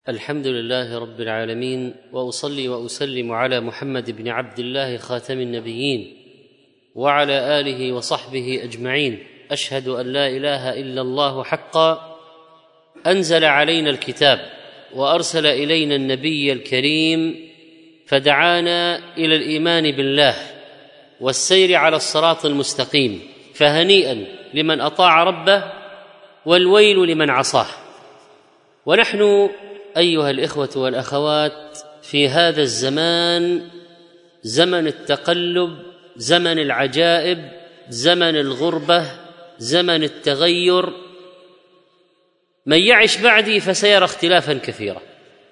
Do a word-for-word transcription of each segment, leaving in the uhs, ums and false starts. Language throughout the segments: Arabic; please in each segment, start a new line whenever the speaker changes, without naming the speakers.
الحمد لله رب العالمين، وأصلي وأسلم على محمد بن عبد الله خاتم النبيين وعلى آله وصحبه أجمعين. أشهد أن لا إله إلا الله حقا، أنزل علينا الكتاب وأرسل إلينا النبي الكريم، فدعانا إلى الإيمان بالله والسير على الصراط المستقيم، فهنيئا لمن أطاع ربه والويل لمن عصاه. ونحن أيها الإخوة والأخوات في هذا الزمان، زمن التقلب، زمن العجائب، زمن الغربة، زمن التغير. من يعش بعدي فسيرى اختلافا كثيرا.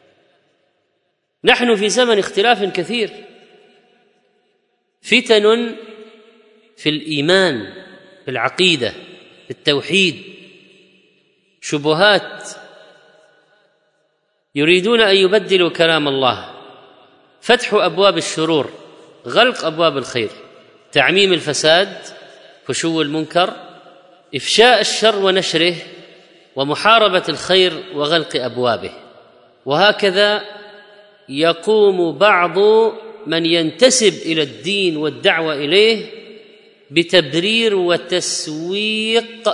نحن في زمن اختلاف كثير، فتن في الإيمان، في العقيدة، في التوحيد، شبهات، يريدون أن يبدلوا كلام الله، فتح أبواب الشرور، غلق أبواب الخير، تعميم الفساد، فشو المنكر، إفشاء الشر ونشره، ومحاربة الخير وغلق أبوابه. وهكذا يقوم بعض من ينتسب إلى الدين والدعوة إليه بتبرير وتسويق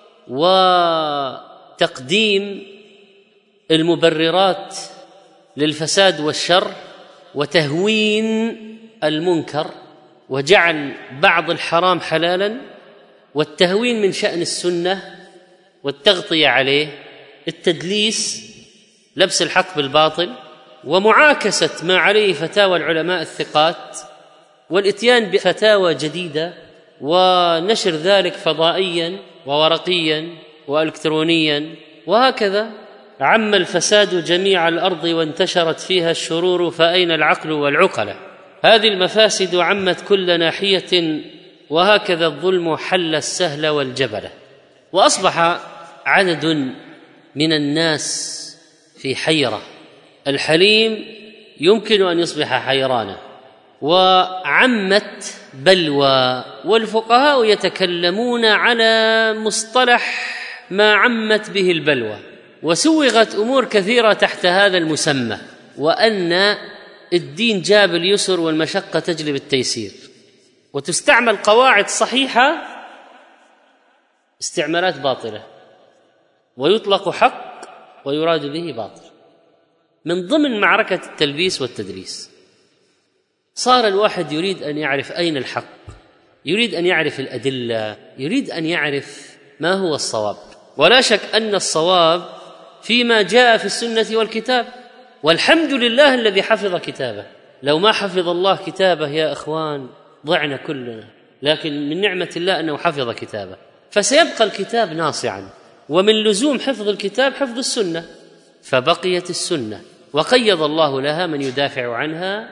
وتقديم المبررات للفساد والشر، وتهوين المنكر، وجعل بعض الحرام حلالا، والتهوين من شأن السنة والتغطية عليه، التدليس، لبس الحق بالباطل، ومعاكسة ما عليه فتاوى العلماء الثقات، والإتيان بفتاوى جديدة، ونشر ذلك فضائيا وورقيا وإلكترونيا. وهكذا عم الفساد جميع الأرض وانتشرت فيها الشرور، فأين العقل والعقلة؟ هذه المفاسد عمت كل ناحية، وهكذا الظلم حل السهل والجبل. وأصبح عدد من الناس في حيرة. الحليم يمكن أن يصبح حيرانا. وعمت بلوى، والفقهاء يتكلمون على مصطلح ما عمت به البلوى، وسوغت أمور كثيرة تحت هذا المسمى، وأن الدين جاب اليسر والمشقة تجلب التيسير، وتستعمل قواعد صحيحة استعمالات باطلة، ويطلق حق ويراد به باطل، من ضمن معركة التلبيس والتدليس. صار الواحد يريد أن يعرف أين الحق، يريد أن يعرف الأدلة، يريد أن يعرف ما هو الصواب. ولا شك أن الصواب فيما جاء في السنة والكتاب، والحمد لله الذي حفظ كتابه. لو ما حفظ الله كتابه يا إخوان ضعنا كلنا، لكن من نعمة الله أنه حفظ كتابه، فسيبقى الكتاب ناصعا. ومن لزوم حفظ الكتاب حفظ السنة، فبقيت السنة، وقيض الله لها من يدافع عنها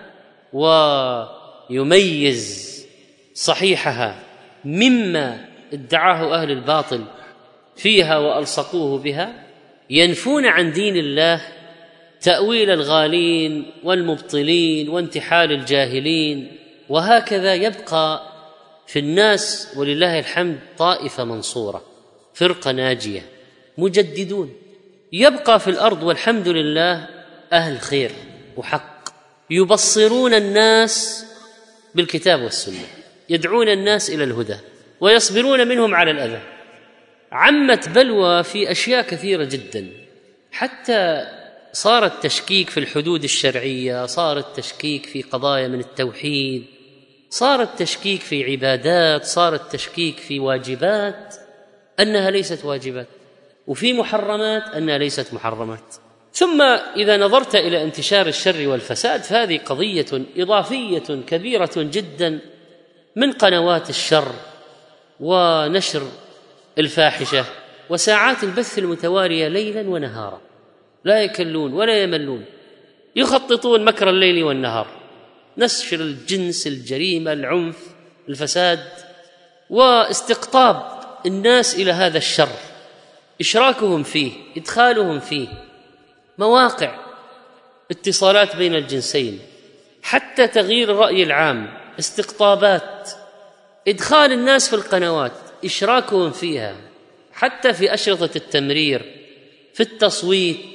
ويميز صحيحها مما ادعاه أهل الباطل فيها وألصقوه بها، ينفون عن دين الله تأويل الغالين والمبطلين وانتحال الجاهلين. وهكذا يبقى في الناس ولله الحمد طائفة منصورة، فرقة ناجية، مجددون. يبقى في الأرض والحمد لله أهل خير وحق، يبصرون الناس بالكتاب والسنة، يدعون الناس إلى الهدى، ويصبرون منهم على الأذى. عمت بلوى في أشياء كثيرة جدا، حتى صار التشكيك في الحدود الشرعية، صار التشكيك في قضايا من التوحيد، صار التشكيك في عبادات، صار التشكيك في واجبات أنها ليست واجبات، وفي محرمات أنها ليست محرمات. ثم إذا نظرت إلى انتشار الشر والفساد، فهذه قضية إضافية كبيرة جدا، من قنوات الشر ونشر الفاحشة وساعات البث المتوالية ليلا ونهارا، لا يكلون ولا يملون، يخططون مكر الليل والنهار، نشر الجنس، الجريمة، العنف، الفساد، واستقطاب الناس إلى هذا الشر، إشراكهم فيه، إدخالهم فيه، مواقع، اتصالات بين الجنسين، حتى تغيير الرأي العام، استقطابات، إدخال الناس في القنوات، إشراكهم فيها، حتى في أشرطة التمرير، في التصويت،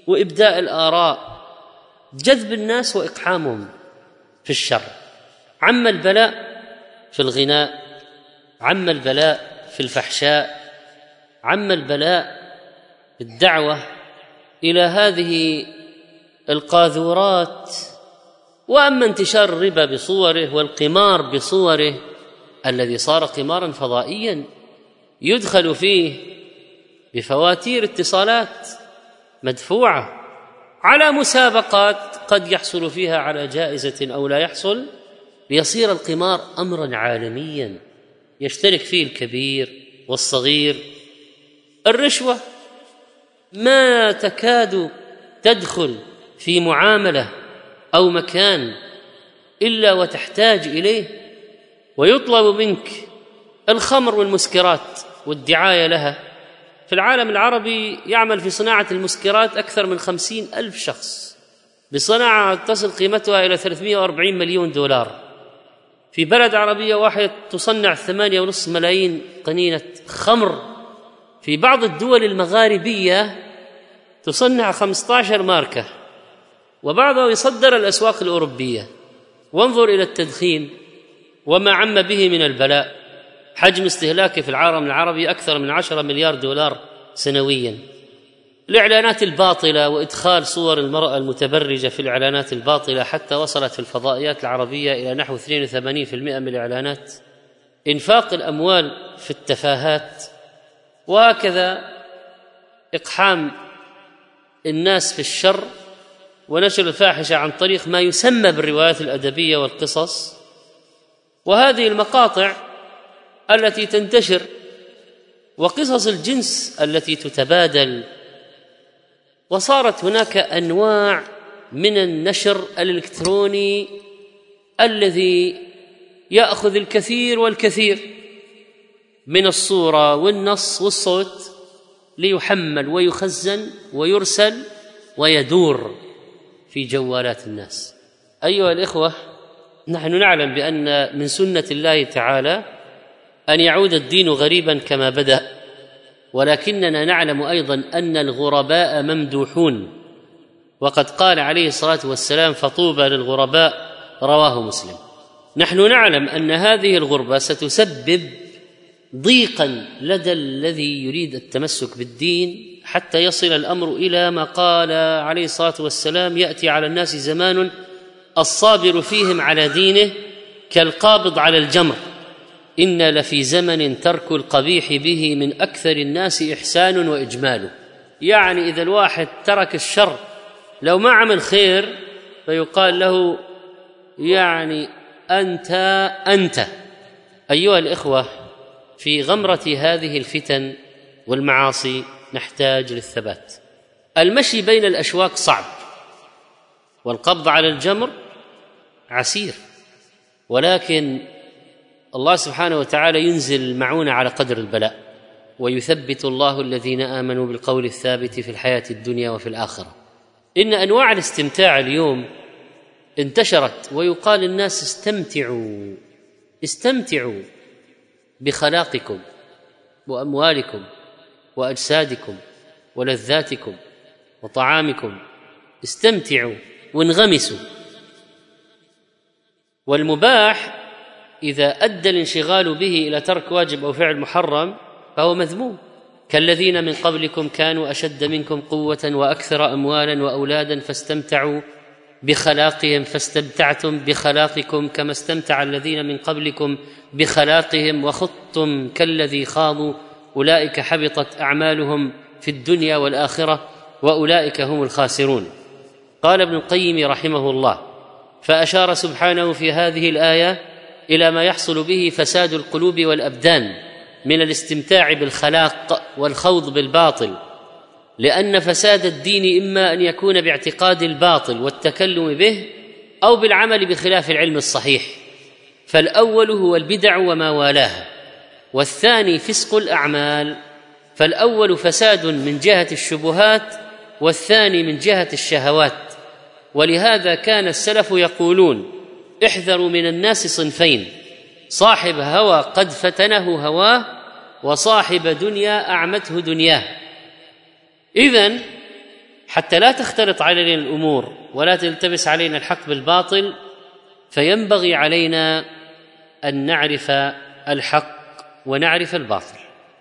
وإبداء الآراء، جذب الناس وإقحامهم في الشر. عم البلاء في الغناء، عم البلاء في الفحشاء، عم البلاء في الدعوة إلى هذه القاذورات. وأما انتشار الربا بصوره والقمار بصوره الذي صار قمارا فضائيا يدخل فيه بفواتير اتصالات مدفوعة على مسابقات قد يحصل فيها على جائزة أو لا يحصل، ليصير القمار أمرا عالميا يشترك فيه الكبير والصغير. الرشوة ما تكاد تدخل في معاملة أو مكان إلا وتحتاج إليه، ويطلب منك الخمر والمسكرات والدعاية لها. في العالم العربي يعمل في صناعة المسكرات أكثر من خمسين ألف شخص، بصناعة تصل قيمتها إلى ثلاثمائة وأربعين مليون دولار. في بلد عربية واحدة تصنع ثمانية ونصف ملايين قنينة خمر. في بعض الدول المغاربية تصنع خمسة عشر ماركة، وبعضها يصدر الأسواق الأوروبية. وانظر إلى التدخين وما عم به من البلاء، حجم استهلاكه في العالم العربي أكثر من عشرة مليار دولار سنويا. الإعلانات الباطلة وإدخال صور المرأة المتبرجة في الإعلانات الباطلة حتى وصلت في الفضائيات العربية إلى نحو اثنين وثمانين بالمئة من الإعلانات. إنفاق الأموال في التفاهات، وهكذا إقحام الناس في الشر ونشر الفاحشة عن طريق ما يسمى بالروايات الأدبية والقصص. وهذه المقاطع التي تنتشر وقصص الجنس التي تتبادل، وصارت هناك أنواع من النشر الإلكتروني الذي يأخذ الكثير والكثير من الصورة والنص والصوت ليحمل ويخزن ويرسل ويدور في جوالات الناس. أيها الإخوة، نحن نعلم بأن من سنة الله تعالى أن يعود الدين غريبا كما بدأ، ولكننا نعلم أيضا أن الغرباء ممدوحون، وقد قال عليه الصلاة والسلام: فطوبى للغرباء، رواه مسلم. نحن نعلم أن هذه الغربة ستسبب ضيقا لدى الذي يريد التمسك بالدين، حتى يصل الأمر إلى ما قال عليه الصلاة والسلام: يأتي على الناس زمان الصابر فيهم على دينه كالقابض على الجمر، إن لفي زمن ترك القبيح به من أكثر الناس إحسان وإجمال. يعني إذا الواحد ترك الشر لو ما عمل خير فيقال له يعني أنت أنت. أيها الإخوة، في غمرة هذه الفتن والمعاصي نحتاج للثبات. المشي بين الأشواك صعب، والقبض على الجمر عسير، ولكن الله سبحانه وتعالى ينزل المعونة على قدر البلاء، ويثبت الله الذين آمنوا بالقول الثابت في الحياة الدنيا وفي الآخرة. إن أنواع الاستمتاع اليوم انتشرت، ويقال الناس استمتعوا استمتعوا بخلاقكم وأموالكم وأجسادكم ولذاتكم وطعامكم، استمتعوا وانغمسوا. والمباح إذا أدى الانشغال به إلى ترك واجب أو فعل محرم فهو مذموم. كالذين من قبلكم كانوا أشد منكم قوة وأكثر أموالا وأولادا فاستمتعوا بخلاقهم فاستمتعتم بخلاقكم كما استمتع الذين من قبلكم بخلاقهم وخضتم كالذي خاضوا أولئك حبطت أعمالهم في الدنيا والآخرة وأولئك هم الخاسرون. قال ابن القيم رحمه الله: فأشار سبحانه في هذه الآية إلى ما يحصل به فساد القلوب والأبدان من الاستمتاع بالخلاق والخوض بالباطل، لأن فساد الدين إما أن يكون باعتقاد الباطل والتكلم به، أو بالعمل بخلاف العلم الصحيح، فالأول هو البدع وما والاها، والثاني فسق الأعمال. فالأول فساد من جهة الشبهات، والثاني من جهة الشهوات. ولهذا كان السلف يقولون: احذروا من الناس صنفين، صاحب هوى قد فتنه هواه، وصاحب دنيا أعمته دنياه. إذن حتى لا تختلط علينا الأمور ولا تلتبس علينا الحق بالباطل، فينبغي علينا أن نعرف الحق ونعرف الباطل.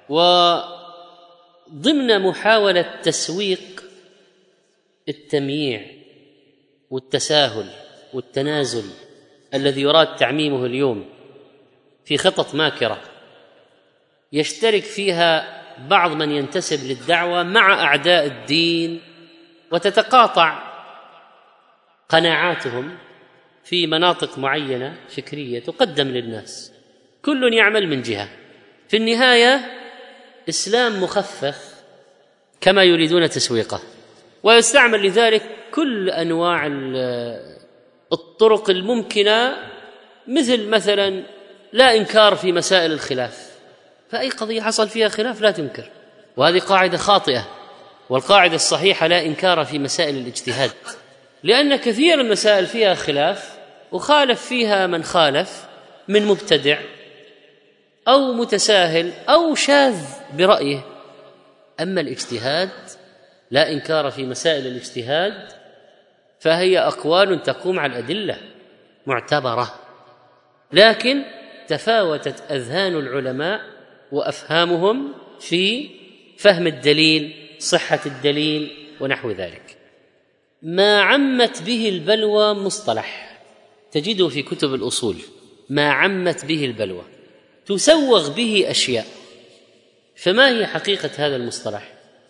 وضمن محاولة تسويق التمييع والتساهل والتنازل الذي يراد تعميمه اليوم في خطط ماكرة يشترك فيها بعض من ينتسب للدعوة مع أعداء الدين، وتتقاطع قناعاتهم في مناطق معينة فكرية تقدم للناس، كل يعمل من جهة. في النهاية إسلام مخفف كما يريدون تسويقه، ويستعمل لذلك كل أنواع الطرق الممكنة، مثل مثلا لا إنكار في مسائل الخلاف، فأي قضية حصل فيها خلاف لا تنكر، وهذه قاعدة خاطئة. والقاعدة الصحيحة لا إنكار في مسائل الاجتهاد، لأن كثير من المسائل فيها خلاف وخالف فيها من خالف من مبتدع أو متساهل أو شاذ برأيه. أما الاجتهاد لا إنكار في مسائل الاجتهاد، فهي أقوال تقوم على الأدلة معتبرة، لكن تفاوتت أذهان العلماء وأفهامهم في فهم الدليل، صحة الدليل ونحو ذلك. ما عمت به البلوى مصطلح تجده في كتب الأصول، ما عمت به البلوى تسوغ به أشياء. فما هي حقيقة هذا المصطلح؟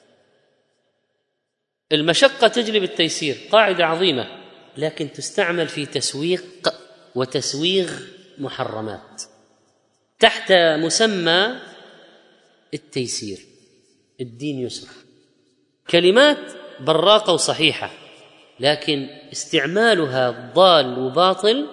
المشقة تجلب التيسير، قاعدة عظيمة، لكن تستعمل في تسويق وتسويغ محرمات تحت مسمى التيسير. الدين يسر، كلمات براقة وصحيحة، لكن استعمالها ضال وباطل،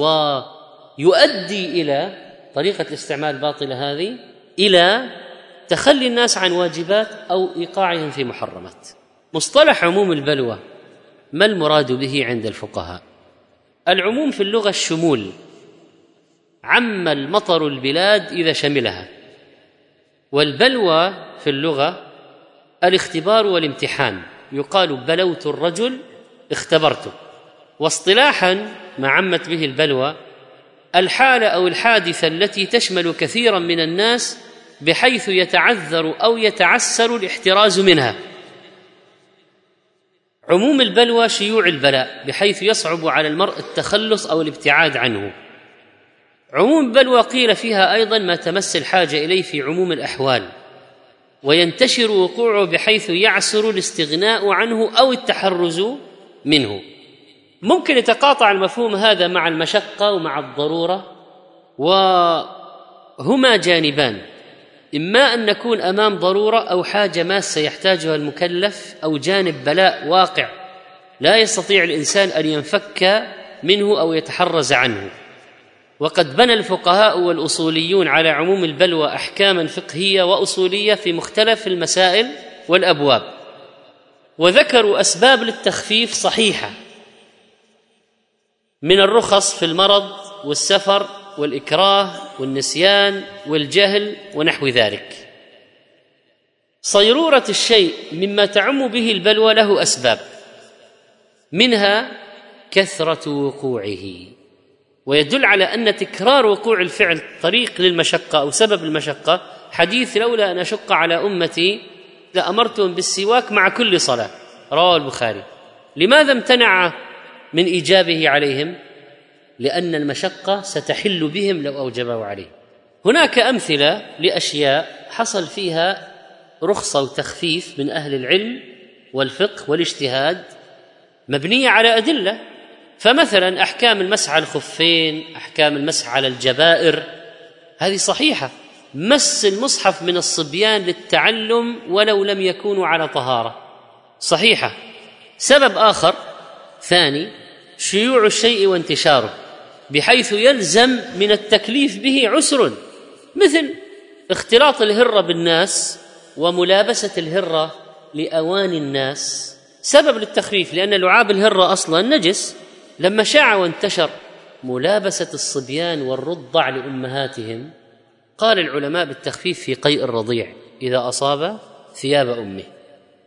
ويؤدي إلى طريقة الاستعمال الباطلة هذه إلى تخلي الناس عن واجبات أو إيقاعهم في محرمات. مصطلح عموم البلوى ما المراد به عند الفقهاء؟ العموم في اللغة الشمول، عم المطر البلاد إذا شملها، والبلوى في اللغة الاختبار والامتحان، يقال بلوت الرجل اختبرته. واصطلاحا ما عمت به البلوى الحالة أو الحادثة التي تشمل كثيرا من الناس بحيث يتعذر أو يتعسر الاحتراز منها. عموم البلوى شيوع البلاء بحيث يصعب على المرء التخلص أو الابتعاد عنه. عموم البلوى قيل فيها أيضا ما تمس الحاجة إليه في عموم الأحوال، وينتشر وقوعه بحيث يعسر الاستغناء عنه أو التحرز منه. ممكن يتقاطع المفهوم هذا مع المشقة ومع الضرورة، وهما جانبان، إما أن نكون أمام ضرورة أو حاجة ماسة يحتاجها المكلف، أو جانب بلاء واقع لا يستطيع الإنسان أن ينفك منه أو يتحرز عنه. وقد بنى الفقهاء والأصوليون على عموم البلوى أحكاما فقهية وأصولية في مختلف المسائل والأبواب، وذكروا أسباب للتخفيف صحيحة من الرخص في المرض والسفر والإكراه والنسيان والجهل ونحو ذلك. صيرورة الشيء مما تعم به البلوى له أسباب، منها كثرة وقوعه، ويدل على أن تكرار وقوع الفعل طريق للمشقة أو سبب المشقة. حديث لولا أن أشق على أمتي لأمرتهم بالسواك مع كل صلاة، رواه البخاري. لماذا امتنع من إيجابه عليهم؟ لأن المشقة ستحل بهم لو أوجبه عليه. هناك أمثلة لأشياء حصل فيها رخصة وتخفيف من أهل العلم والفقه والاجتهاد مبنية على أدلة. فمثلا أحكام المسح على الخفين، أحكام المسح على الجبائر، هذه صحيحة. مس المصحف من الصبيان للتعلم ولو لم يكونوا على طهارة، صحيحة. سبب آخر ثاني شيوع الشيء وانتشاره بحيث يلزم من التكليف به عسر، مثل اختلاط الهرة بالناس وملابسة الهرة لأواني الناس، سبب للتخفيف، لأن لعاب الهرة أصلا نجس. لما شاع وانتشر ملابسة الصبيان والرضع لأمهاتهم، قال العلماء بالتخفيف في قيء الرضيع إذا أصاب ثياب أمه.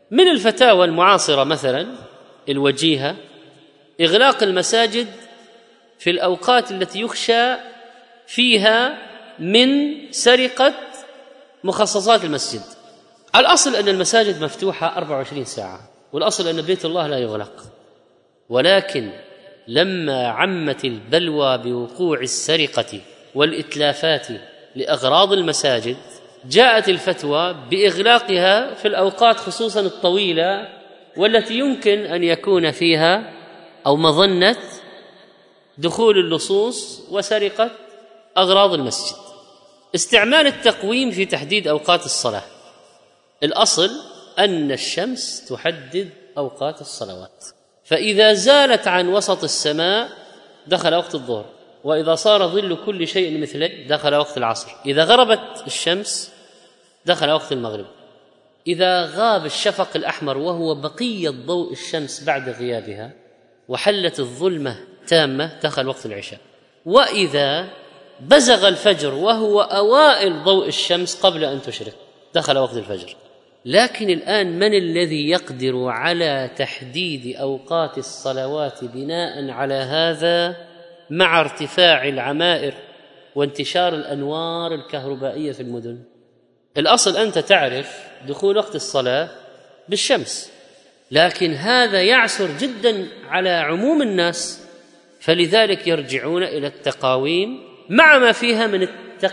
من الفتاوى المعاصرة مثلا الوجيهة إغلاق المساجد في الأوقات التي يخشى فيها من سرقة مخصصات المسجد. الأصل أن المساجد مفتوحة أربع وعشرين ساعة، والأصل أن بيت الله لا يغلق، ولكن لما عمت البلوى بوقوع السرقة والإتلافات لأغراض المساجد جاءت الفتوى بإغلاقها في الأوقات خصوصا الطويلة والتي يمكن أن يكون فيها أو مظنة دخول اللصوص وسرقة أغراض المسجد. استعمال التقويم في تحديد أوقات الصلاة، الأصل أن الشمس تحدد أوقات الصلوات، فإذا زالت عن وسط السماء دخل وقت الظهر، وإذا صار ظل كل شيء مثله دخل وقت العصر، إذا غربت الشمس دخل وقت المغرب، إذا غاب الشفق الأحمر وهو بقية ضوء الشمس بعد غيابها وحلت الظلمة تامة دخل وقت العشاء، وإذا بزغ الفجر وهو أوائل ضوء الشمس قبل أن تشرق دخل وقت الفجر. لكن الآن من الذي يقدر على تحديد أوقات الصلوات بناء على هذا مع ارتفاع العمائر وانتشار الأنوار الكهربائية في المدن؟ الأصل أنت تعرف دخول وقت الصلاة بالشمس، لكن هذا يعسر جدا على عموم الناس، فلذلك يرجعون إلى التقاويم مع ما فيها من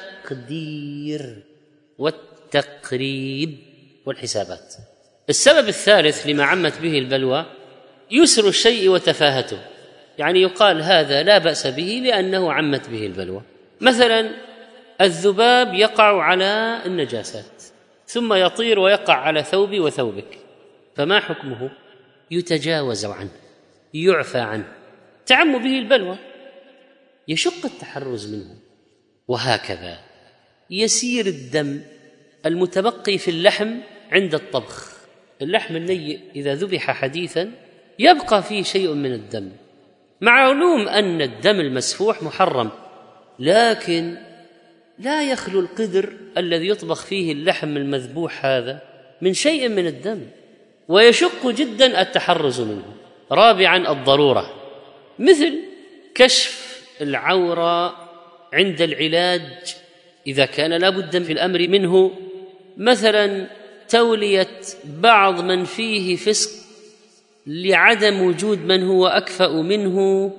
التقدير والتقريب والحسابات. السبب الثالث لما عمت به البلوى يسر الشيء وتفاهته، يعني يقال هذا لا بأس به لأنه عمت به البلوى. مثلا الذباب يقع على النجاسات ثم يطير ويقع على ثوبي وثوبك، فما حكمه؟ يتجاوز عنه، يعفى عنه، تعم به البلوى، يشق التحرز منه. وهكذا يسير الدم المتبقي في اللحم عند الطبخ، اللحم النيء إذا ذبح حديثا يبقى فيه شيء من الدم، معلوم أن الدم المسفوح محرم، لكن لا يخلو القدر الذي يطبخ فيه اللحم المذبوح هذا من شيء من الدم، ويشق جدا التحرز منه. رابعا الضرورة، مثل كشف العورة عند العلاج إذا كان لا بد في الأمر منه، مثلا تولية بعض من فيه فسق لعدم وجود من هو أكفأ منه.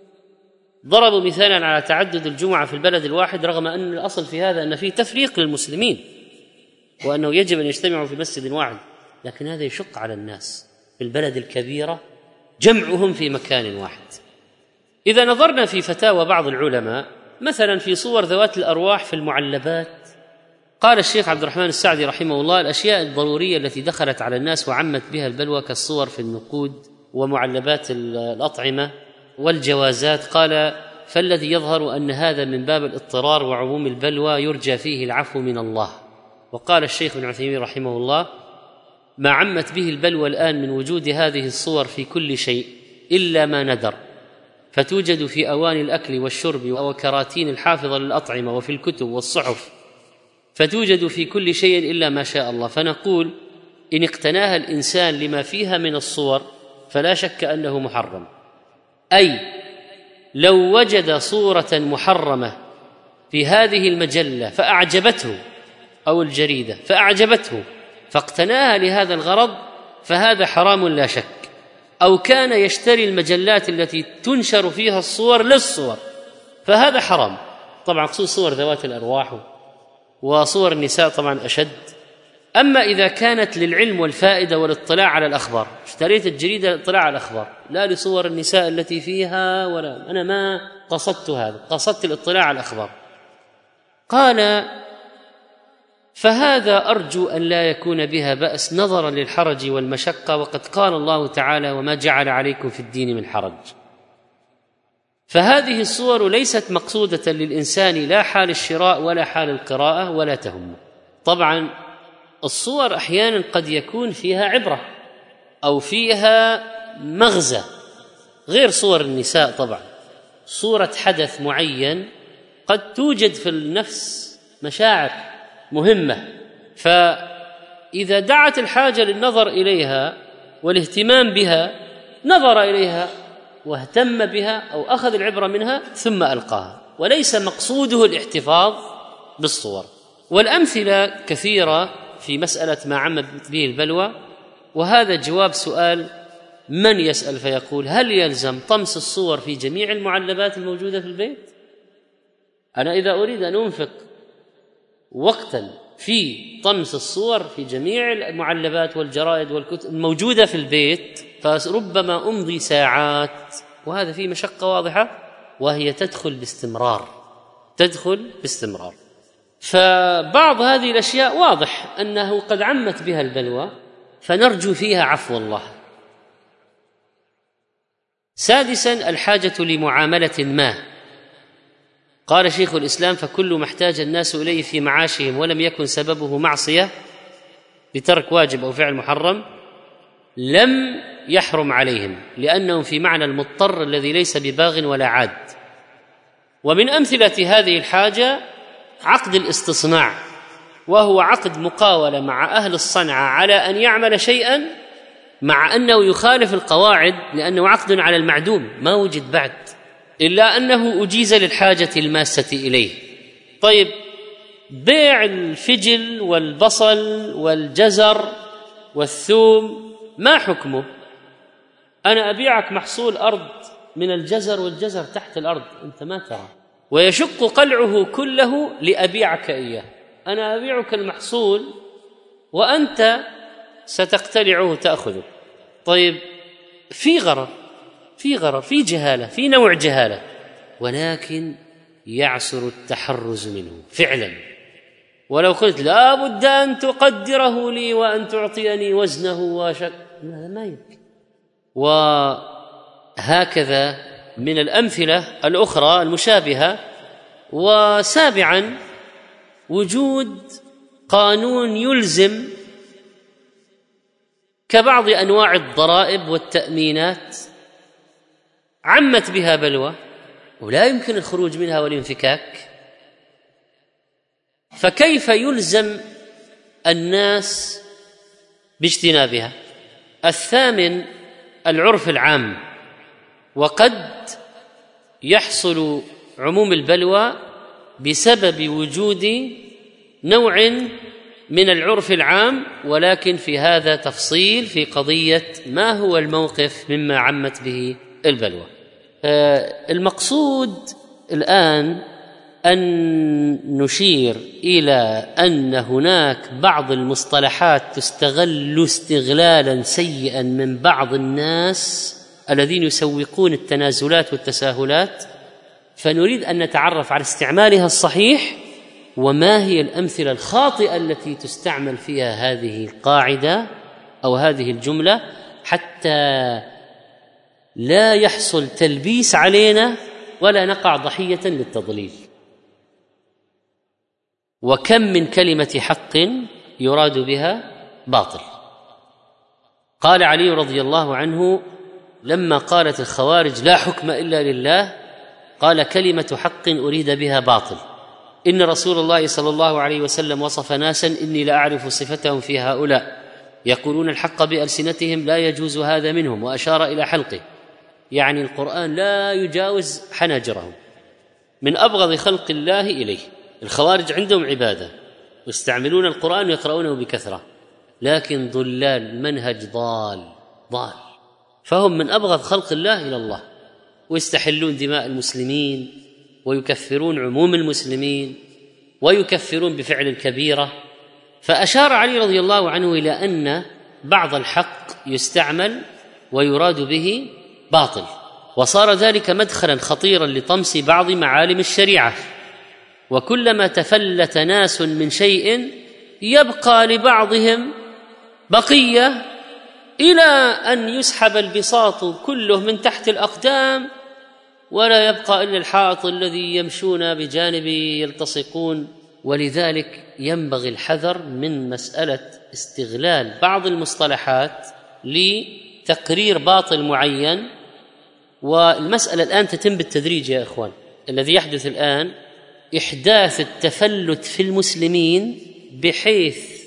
ضربوا مثالا على تعدد الجمعة في البلد الواحد، رغم أن الأصل في هذا أن فيه تفريق للمسلمين وأنه يجب أن يجتمعوا في مسجد واحد، لكن هذا يشق على الناس في البلد الكبيرة جمعهم في مكان واحد. إذا نظرنا في فتاوى بعض العلماء مثلا في صور ذوات الأرواح في المعلبات، قال الشيخ عبد الرحمن السعدي رحمه الله: الأشياء الضرورية التي دخلت على الناس وعمت بها البلوى كالصور في النقود ومعلبات الأطعمة والجوازات، قال: فالذي يظهر أن هذا من باب الاضطرار وعموم البلوى يرجى فيه العفو من الله. وقال الشيخ ابن عثيمين رحمه الله: ما عمت به البلوى الآن من وجود هذه الصور في كل شيء إلا ما ندر، فتوجد في أواني الأكل والشرب وكراتين الحافظة للأطعمة وفي الكتب والصحف، فتوجد في كل شيء إلا ما شاء الله. فنقول إن اقتناها الإنسان لما فيها من الصور فلا شك أنه محرم، أي لو وجد صورة محرمة في هذه المجلة فأعجبته أو الجريدة فأعجبته فاقتناها لهذا الغرض فهذا حرام لا شك، أو كان يشتري المجلات التي تنشر فيها الصور للصور فهذا حرام. طبعا خصوص صور ذوات الأرواح وصور النساء طبعا أشد. أما إذا كانت للعلم والفائدة والاطلاع على الأخبار، اشتريت الجريدة للاطلاع على الأخبار لا لصور النساء التي فيها، ولا أنا ما قصدت هذا، قصدت الاطلاع على الأخبار. قال: فهذا أرجو أن لا يكون بها بأس نظرا للحرج والمشقة، وقد قال الله تعالى: وما جعل عليكم في الدين من حرج. فهذه الصور ليست مقصودة للإنسان لا حال الشراء ولا حال القراءة ولا تهمه. طبعا الصور أحيانا قد يكون فيها عبرة أو فيها مغزى غير صور النساء. طبعا صورة حدث معين قد توجد في النفس مشاعر مهمة، إذا دعت الحاجة للنظر إليها والاهتمام بها نظر إليها واهتم بها أو أخذ العبرة منها ثم ألقاها، وليس مقصوده الاحتفاظ بالصور. والأمثلة كثيرة في مسألة ما عمت به البلوى، وهذا جواب سؤال من يسأل فيقول: هل يلزم طمس الصور في جميع المعلبات الموجودة في البيت؟ أنا إذا أريد أن أنفق وقتا في طمس الصور في جميع المعلبات والجرائد والكتب الموجودة في البيت فربما أمضي ساعات، وهذا فيه مشقة واضحة، وهي تدخل باستمرار تدخل باستمرار. فبعض هذه الأشياء واضح أنه قد عمت بها البلوى، فنرجو فيها عفو الله. سادسا الحاجة لمعاملة ما. قال شيخ الإسلام: فكل ما احتاج الناس إليه في معاشهم ولم يكن سببه معصية بترك واجب أو فعل محرم لم يحرم عليهم، لأنهم في معنى المضطر الذي ليس بباغ ولا عاد. ومن أمثلة هذه الحاجة عقد الاستصناع، وهو عقد مقاولة مع أهل الصنعة على أن يعمل شيئا مع أنه يخالف القواعد، لأنه عقد على المعدوم ما وجد بعد، إلا أنه أجيز للحاجة الماسة إليه. طيب، بيع الفجل والبصل والجزر والثوم ما حكمه؟ أنا أبيعك محصول أرض من الجزر، والجزر تحت الأرض أنت ما ترى، ويشق قلعه كله لأبيعك إياه. أنا أبيعك المحصول وأنت ستقتلعه تأخذه. طيب، في غرر في غرر في جهالة، في نوع جهالة، ولكن يعسر التحرز منه فعلا. ولو قلت لا بد أن تقدره لي وأن تعطيني وزنه وشك، هذا ما يمكن. وهكذا من الأمثلة الأخرى المشابهة. وسابعا وجود قانون يلزم كبعض أنواع الضرائب والتأمينات عمت بها بلوى ولا يمكن الخروج منها والانفكاك، فكيف يلزم الناس باجتنابها؟ الثامن العرف العام. وقد يحصل عموم البلوى بسبب وجود نوع من العرف العام، ولكن في هذا تفصيل في قضية ما هو الموقف مما عمت به البلوى. المقصود الآن أن نشير إلى أن هناك بعض المصطلحات تستغل استغلالا سيئا من بعض الناس الذين يسوقون التنازلات والتساهلات، فنريد أن نتعرف على استعمالها الصحيح وما هي الأمثلة الخاطئة التي تستعمل فيها هذه القاعدة أو هذه الجملة، حتى لا يحصل تلبيس علينا ولا نقع ضحية للتضليل. وكم من كلمة حق يراد بها باطل. قال علي رضي الله عنه لما قالت الخوارج لا حكم إلا لله، قال: كلمة حق أريد بها باطل. إن رسول الله صلى الله عليه وسلم وصف ناسا إني لأعرف صفتهم في هؤلاء يقولون الحق بألسنتهم لا يجوز هذا منهم، وأشار إلى حلقه، يعني القرآن لا يجاوز حناجرهم، من أبغض خلق الله إليه. الخوارج عندهم عبادة ويستعملون القرآن ويقرؤونه بكثرة، لكن ضلال، منهج ضال ضال، فهم من أبغض خلق الله إلى الله، ويستحلون دماء المسلمين ويكفرون عموم المسلمين ويكفرون بفعل الكبيرة. فأشار علي رضي الله عنه إلى أن بعض الحق يستعمل ويراد به باطل، وصار ذلك مدخلا خطيرا لطمس بعض معالم الشريعة. وكلما تفلت ناس من شيء يبقى لبعضهم بقية إلى أن يسحب البساط كله من تحت الأقدام، ولا يبقى إلا الحائط الذي يمشون بجانبه يلتصقون. ولذلك ينبغي الحذر من مسألة استغلال بعض المصطلحات لتقرير باطل معين. والمسألة الآن تتم بالتدريج يا إخوان. الذي يحدث الآن إحداث التفلت في المسلمين بحيث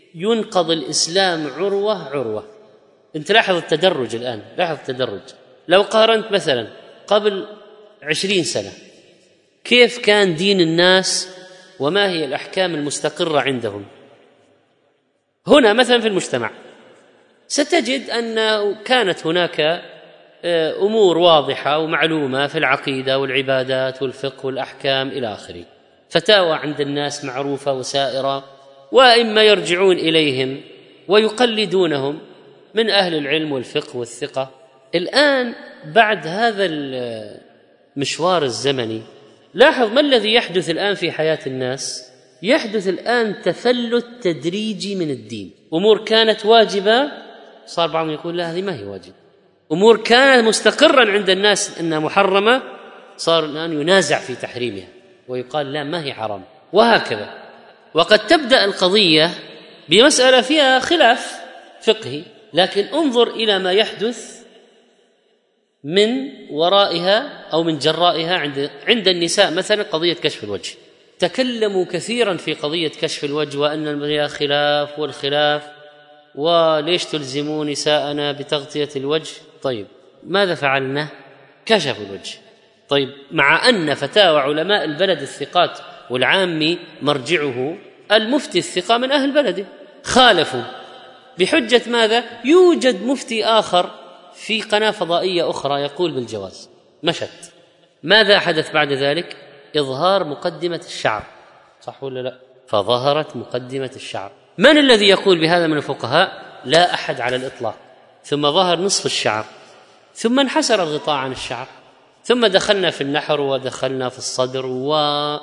ينقض الإسلام عروة عروة. أنت لاحظ التدرج الآن، لاحظ التدرج. لو قارنت مثلا قبل عشرين سنة كيف كان دين الناس وما هي الأحكام المستقرة عندهم، هنا مثلا في المجتمع ستجد أن كانت هناك أمور واضحة ومعلومة في العقيدة والعبادات والفقه والأحكام إلى آخره، فتاوى عند الناس معروفة وسائرة، وإما يرجعون إليهم ويقلدونهم من أهل العلم والفقه والثقة. الآن بعد هذا المشوار الزمني لاحظ ما الذي يحدث الآن في حياة الناس. يحدث الآن تفلت تدريجي من الدين. أمور كانت واجبة صار بعضهم يقول لا هذه ما هي واجب. أمور كانت مستقرا عند الناس أنها محرمة صار الآن ينازع في تحريمها ويقال لا ما هي حرام، وهكذا. وقد تبدأ القضية بمسألة فيها خلاف فقهي، لكن انظر إلى ما يحدث من ورائها أو من جرائها. عند عند النساء مثلا قضية كشف الوجه، تكلموا كثيرا في قضية كشف الوجه وأن فيها خلاف والخلاف، وليش تلزمون نساءنا بتغطية الوجه؟ طيب ماذا فعلنا؟ كشفوا الوجه. طيب مع أن فتاوى علماء البلد الثقات والعامي مرجعه المفتي الثقة من أهل بلده خالفوا بحجة ماذا؟ يوجد مفتي آخر في قناة فضائية أخرى يقول بالجواز، مشت. ماذا حدث بعد ذلك؟ إظهار مقدمة الشعر، صح ولا لا؟ فظهرت مقدمة الشعر. من الذي يقول بهذا من الفقهاء؟ لا أحد على الإطلاق. ثم ظهر نصف الشعر، ثم انحسر الغطاء عن الشعر، ثم دخلنا في النحر ودخلنا في الصدر، و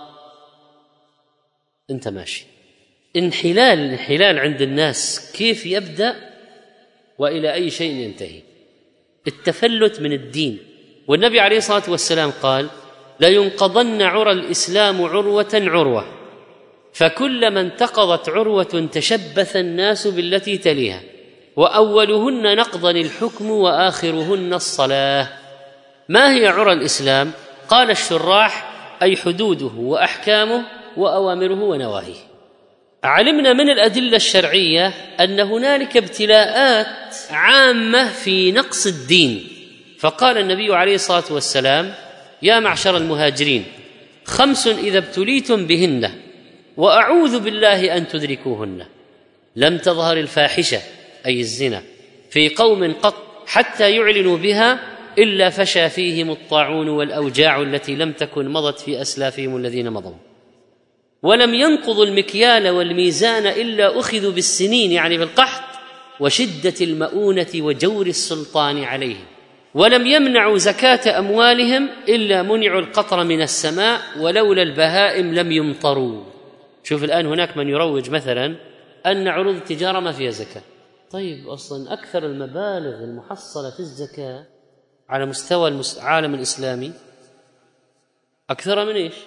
انت ماشي. انحلال انحلال عند الناس كيف يبدأ وإلى أي شيء ينتهي. التفلت من الدين. والنبي عليه الصلاة والسلام قال لا ينقضن عرى الإسلام عروة عروة، فكلما انتقضت عروة تشبث الناس بالتي تليها، وأولهن نقضا الحكم وآخرهن الصلاة. ما هي عرى الإسلام؟ قال الشراح أي حدوده وأحكامه وأوامره ونواهيه. علمنا من الأدلة الشرعية أن هنالك ابتلاءات عامة في نقص الدين، فقال النبي عليه الصلاة والسلام يا معشر المهاجرين خمس إذا ابتليتم بهن وأعوذ بالله أن تدركوهن: لم تظهر الفاحشة أي الزنا في قوم قط حتى يعلنوا بها إلا فشى فيهم الطاعون والأوجاع التي لم تكن مضت في أسلافهم الذين مضوا، ولم ينقضوا المكيال والميزان إلا أخذوا بالسنين يعني بالقحط وشدة المؤونة وجور السلطان عليهم، ولم يمنعوا زكاة أموالهم إلا منعوا القطر من السماء ولولا البهائم لم يمطروا. شوف الآن هناك من يروج مثلا أن عروض التجارة ما فيها زكاة. طيب أصلا أكثر المبالغ المحصلة في الزكاة على مستوى العالم الإسلامي أكثر من إيش؟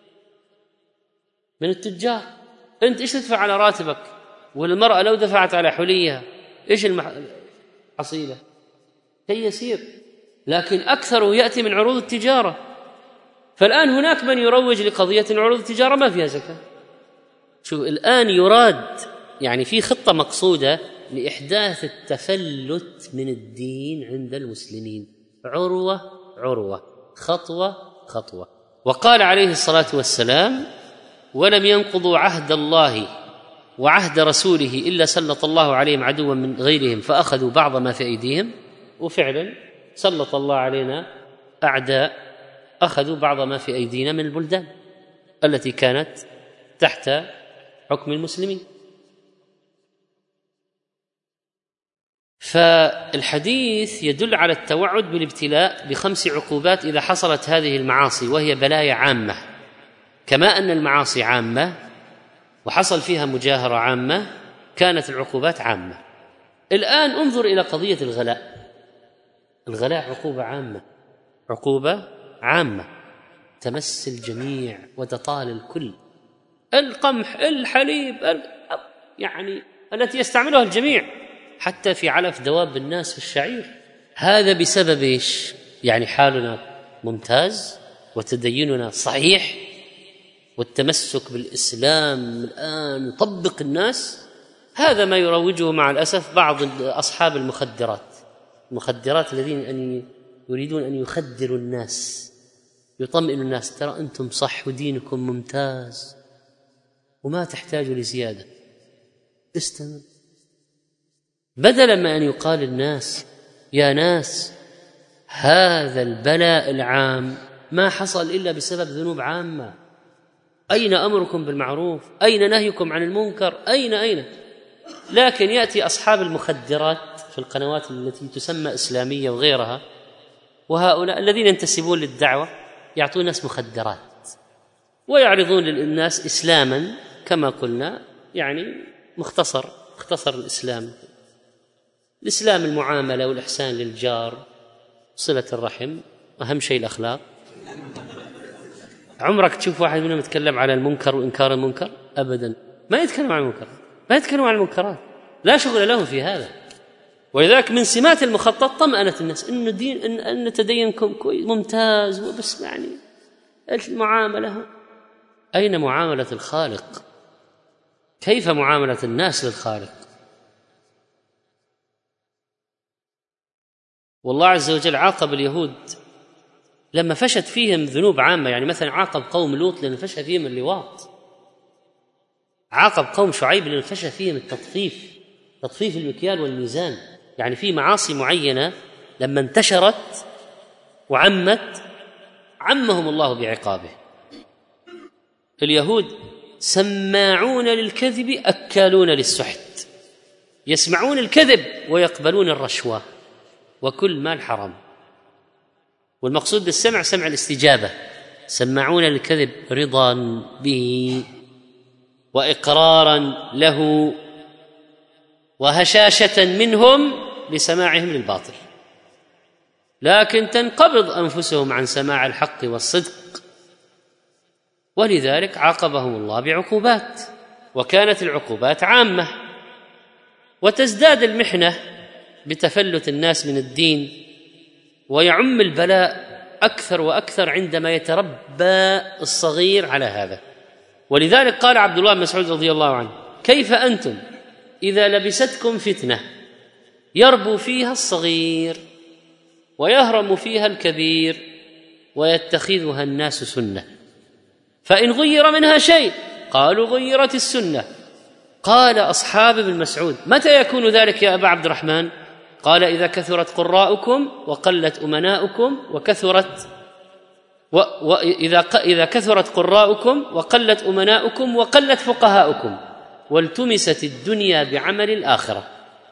من التجار. أنت إيش تدفع على راتبك؟ والمرأة لو دفعت على حليها إيش الحصيلة؟ شيء يسير، لكن أكثره يأتي من عروض التجارة. فالآن هناك من يروج لقضية عروض التجارة ما فيها زكاة. شوف الآن يراد يعني في خطة مقصودة لإحداث التفلت من الدين عند المسلمين، عروة عروة، خطوة خطوة. وقال عليه الصلاة والسلام ولم ينقضوا عهد الله وعهد رسوله إلا سلط الله عليهم عدوا من غيرهم فأخذوا بعض ما في أيديهم. وفعلا سلط الله علينا أعداء أخذوا بعض ما في أيدينا من البلدان التي كانت تحت حكم المسلمين. فالحديث يدل على التوعد بالابتلاء بخمس عقوبات إذا حصلت هذه المعاصي، وهي بلايا عامة، كما أن المعاصي عامة وحصل فيها مجاهرة عامة كانت العقوبات عامة. الآن انظر إلى قضية الغلاء. الغلاء عقوبة عامة، عقوبة عامة تمس الجميع وتطال الكل. القمح، الحليب، يعني التي يستعملها الجميع، حتى في علف دواب الناس في الشعير. هذا بسبب إيش؟ يعني حالنا ممتاز وتديننا صحيح والتمسك بالإسلام الآن يطبق الناس، هذا ما يروجه مع الأسف بعض أصحاب المخدرات المخدرات الذين أن يريدون أن يخدروا الناس، يطمئنوا الناس: ترى أنتم صح ودينكم ممتاز وما تحتاجوا لزيادة، استمر. بدلا ما أن يقال الناس: يا ناس هذا البلاء العام ما حصل إلا بسبب ذنوب عامة، أين أمركم بالمعروف؟ أين نهيكم عن المنكر؟ أين أين لكن يأتي أصحاب المخدرات في القنوات التي تسمى إسلامية وغيرها، وهؤلاء الذين ينتسبون للدعوة يعطون الناس مخدرات ويعرضون للناس إسلاما كما قلنا، يعني مختصر مختصر الإسلام الإسلام المعاملة والإحسان للجار، صلة الرحم، أهم شيء الأخلاق. عمرك تشوف واحد منهم يتكلم على المنكر وإنكار المنكر؟ أبدا، ما يتكلم عن المنكر، ما يتكلم عن المنكرات، لا شغل لهم في هذا. ولذلك من سمات المخطط طمأنة الناس إنه دين إن, أن تدينكم كويس ممتاز، وبس يعني المعاملة. أين معاملة الخالق؟ كيف معاملة الناس للخالق؟ والله عز وجل عاقب اليهود لما فشت فيهم ذنوب عامة، يعني مثلا عاقب قوم لوط لأن فشى فيهم اللواط، عاقب قوم شعيب لأن فشى فيهم التطفيف، تطفيف المكيال والميزان، يعني في معاصي معينة لما انتشرت وعمت عمهم الله بعقابه. اليهود سماعون للكذب أكالون للسحت، يسمعون الكذب ويقبلون الرشوة وكل مال حرام. والمقصود بالسمع سمع الاستجابة، سماعون للكذب رضا به وإقرارا له وهشاشة منهم لسماعهم للباطل، لكن تنقبض أنفسهم عن سماع الحق والصدق، ولذلك عاقبهم الله بعقوبات، وكانت العقوبات عامة. وتزداد المحنة بتفلت الناس من الدين، ويعم البلاء أكثر وأكثر عندما يتربى الصغير على هذا. ولذلك قال عبد الله بن مسعود رضي الله عنه: كيف أنتم إذا لبستكم فتنة يربو فيها الصغير ويهرم فيها الكبير ويتخذها الناس سنة، فإن غير منها شيء قالوا غيرت السنة. قال أصحاب ابن مسعود: متى يكون ذلك يا أبا عبد الرحمن؟ قال: إذا كثرت قراءكم وقلت أمناؤكم وكثرت و... وإذا ق... إذا كثرت قراءكم وقلت أمناؤكم وقلت فقهاؤكم والتمست الدنيا بعمل الآخرة.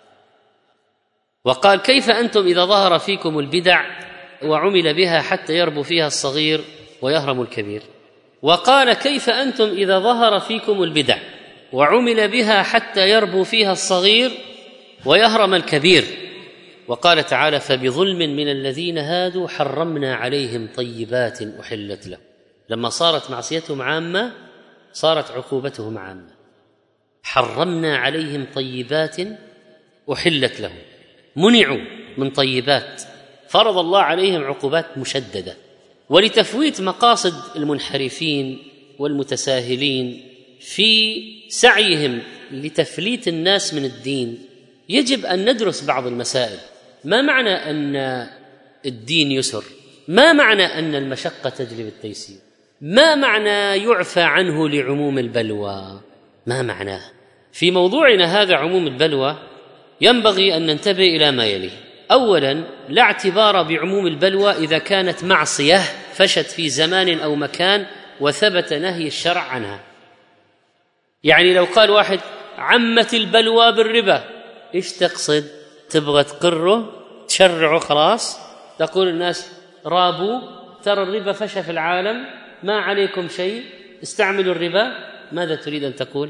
وقال: كيف أنتم إذا ظهر فيكم البدع وعمل بها حتى يربو فيها الصغير ويهرم الكبير. وقال: كيف أنتم إذا ظهر فيكم البدع وعمل بها حتى يربو فيها الصغير ويهرم الكبير. وقال تعالى: فبظلم من الذين هادوا حرمنا عليهم طيبات أحلت لهم. لما صارت معصيتهم عامة صارت عقوبتهم عامة، حرمنا عليهم طيبات أحلت لهم، منعوا من طيبات، فرض الله عليهم عقوبات مشددة. ولتفويت مقاصد المنحرفين والمتساهلين في سعيهم لتفليت الناس من الدين يجب أن ندرس بعض المسائل. ما معنى أن الدين يسر؟ ما معنى أن المشقة تجلب التيسير؟ ما معنى يعفى عنه لعموم البلوى؟ ما معناه؟ في موضوعنا هذا عموم البلوى ينبغي أن ننتبه إلى ما يلي. أولا، لا اعتبار بعموم البلوى إذا كانت معصية فشت في زمان أو مكان وثبت نهي الشرع عنها. يعني لو قال واحد: عمت البلوى بالربا، إيش تقصد؟ تبغى تقره تشرعه خلاص، تقول الناس رابوا، ترى الربا فشى في العالم، ما عليكم شيء، استعملوا الربا. ماذا تريد أن تقول؟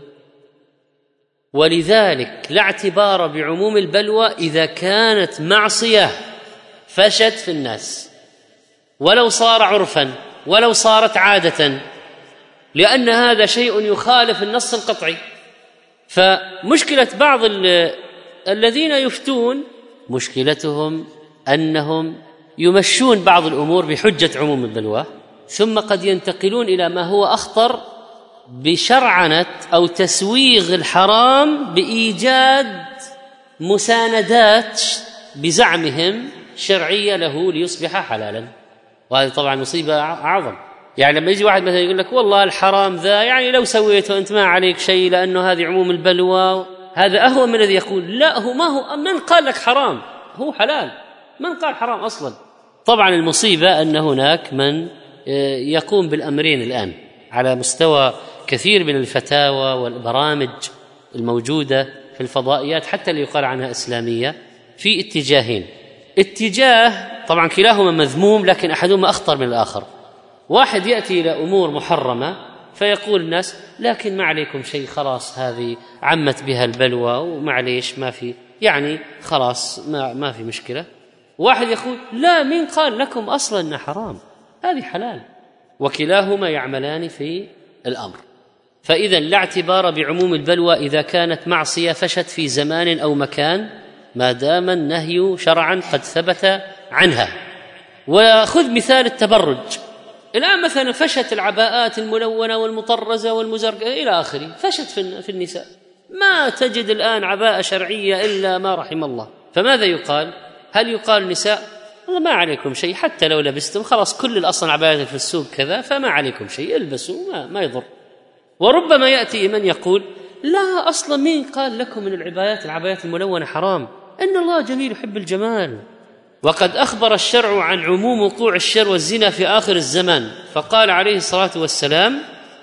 ولذلك لا اعتبار بعموم البلوى إذا كانت معصية فشت في الناس، ولو صار عرفا ولو صارت عادة، لأن هذا شيء يخالف النص القطعي. فمشكلة بعض الذين يفتون مشكلتهم أنهم يمشون بعض الأمور بحجة عموم البلوى، ثم قد ينتقلون إلى ما هو أخطر بشرعنة أو تسويغ الحرام بإيجاد مساندات بزعمهم شرعية له ليصبح حلالا، وهذه طبعا مصيبة أعظم. يعني لما يجي واحد مثلا يقول لك والله الحرام ذا يعني لو سويته أنت ما عليك شيء لأنه هذه عموم البلوى، هذا أهون من الذي يقول لا هو ما هو من قال لك حرام هو حلال، من قال حرام أصلا. طبعا المصيبة أن هناك من يقوم بالأمرين الآن على مستوى كثير من الفتاوى والبرامج الموجودة في الفضائيات حتى اللي يقال عنها إسلامية في اتجاهين. اتجاه طبعا كلاهما مذموم لكن أحدهما أخطر من الآخر. واحد يأتي إلى أمور محرمة فيقول الناس لكن ما عليكم شيء، خلاص هذه عمت بها البلوى ومعليش ما في يعني خلاص ما, ما في مشكلة. واحد يقول لا مين قال لكم أصلا أنها حرام، هذه حلال، وكلاهما يعملان في الأمر. فإذا لا اعتبار بعموم البلوى إذا كانت معصية فشت في زمان أو مكان ما دام النهي شرعا قد ثبت عنها. وخذ مثال التبرج، الآن مثلا فشت العباءات الملونة والمطرزة والمزرقة إلى آخره، فشت في النساء، ما تجد الآن عباءة شرعية إلا ما رحم الله. فماذا يقال؟ هل يقال نساء والله ما عليكم شيء حتى لو لبستم، خلاص كل الأصل عباءات في السوق كذا فما عليكم شيء البسوا ما, ما يضر. وربما يأتي من يقول لا أصلا مين قال لكم من العبايات العبايات الملونة حرام، إن الله جميل يحب الجمال، وقد أخبر الشرع عن عموم وقوع الشر والزنا في آخر الزمان، فقال عليه الصلاة والسلام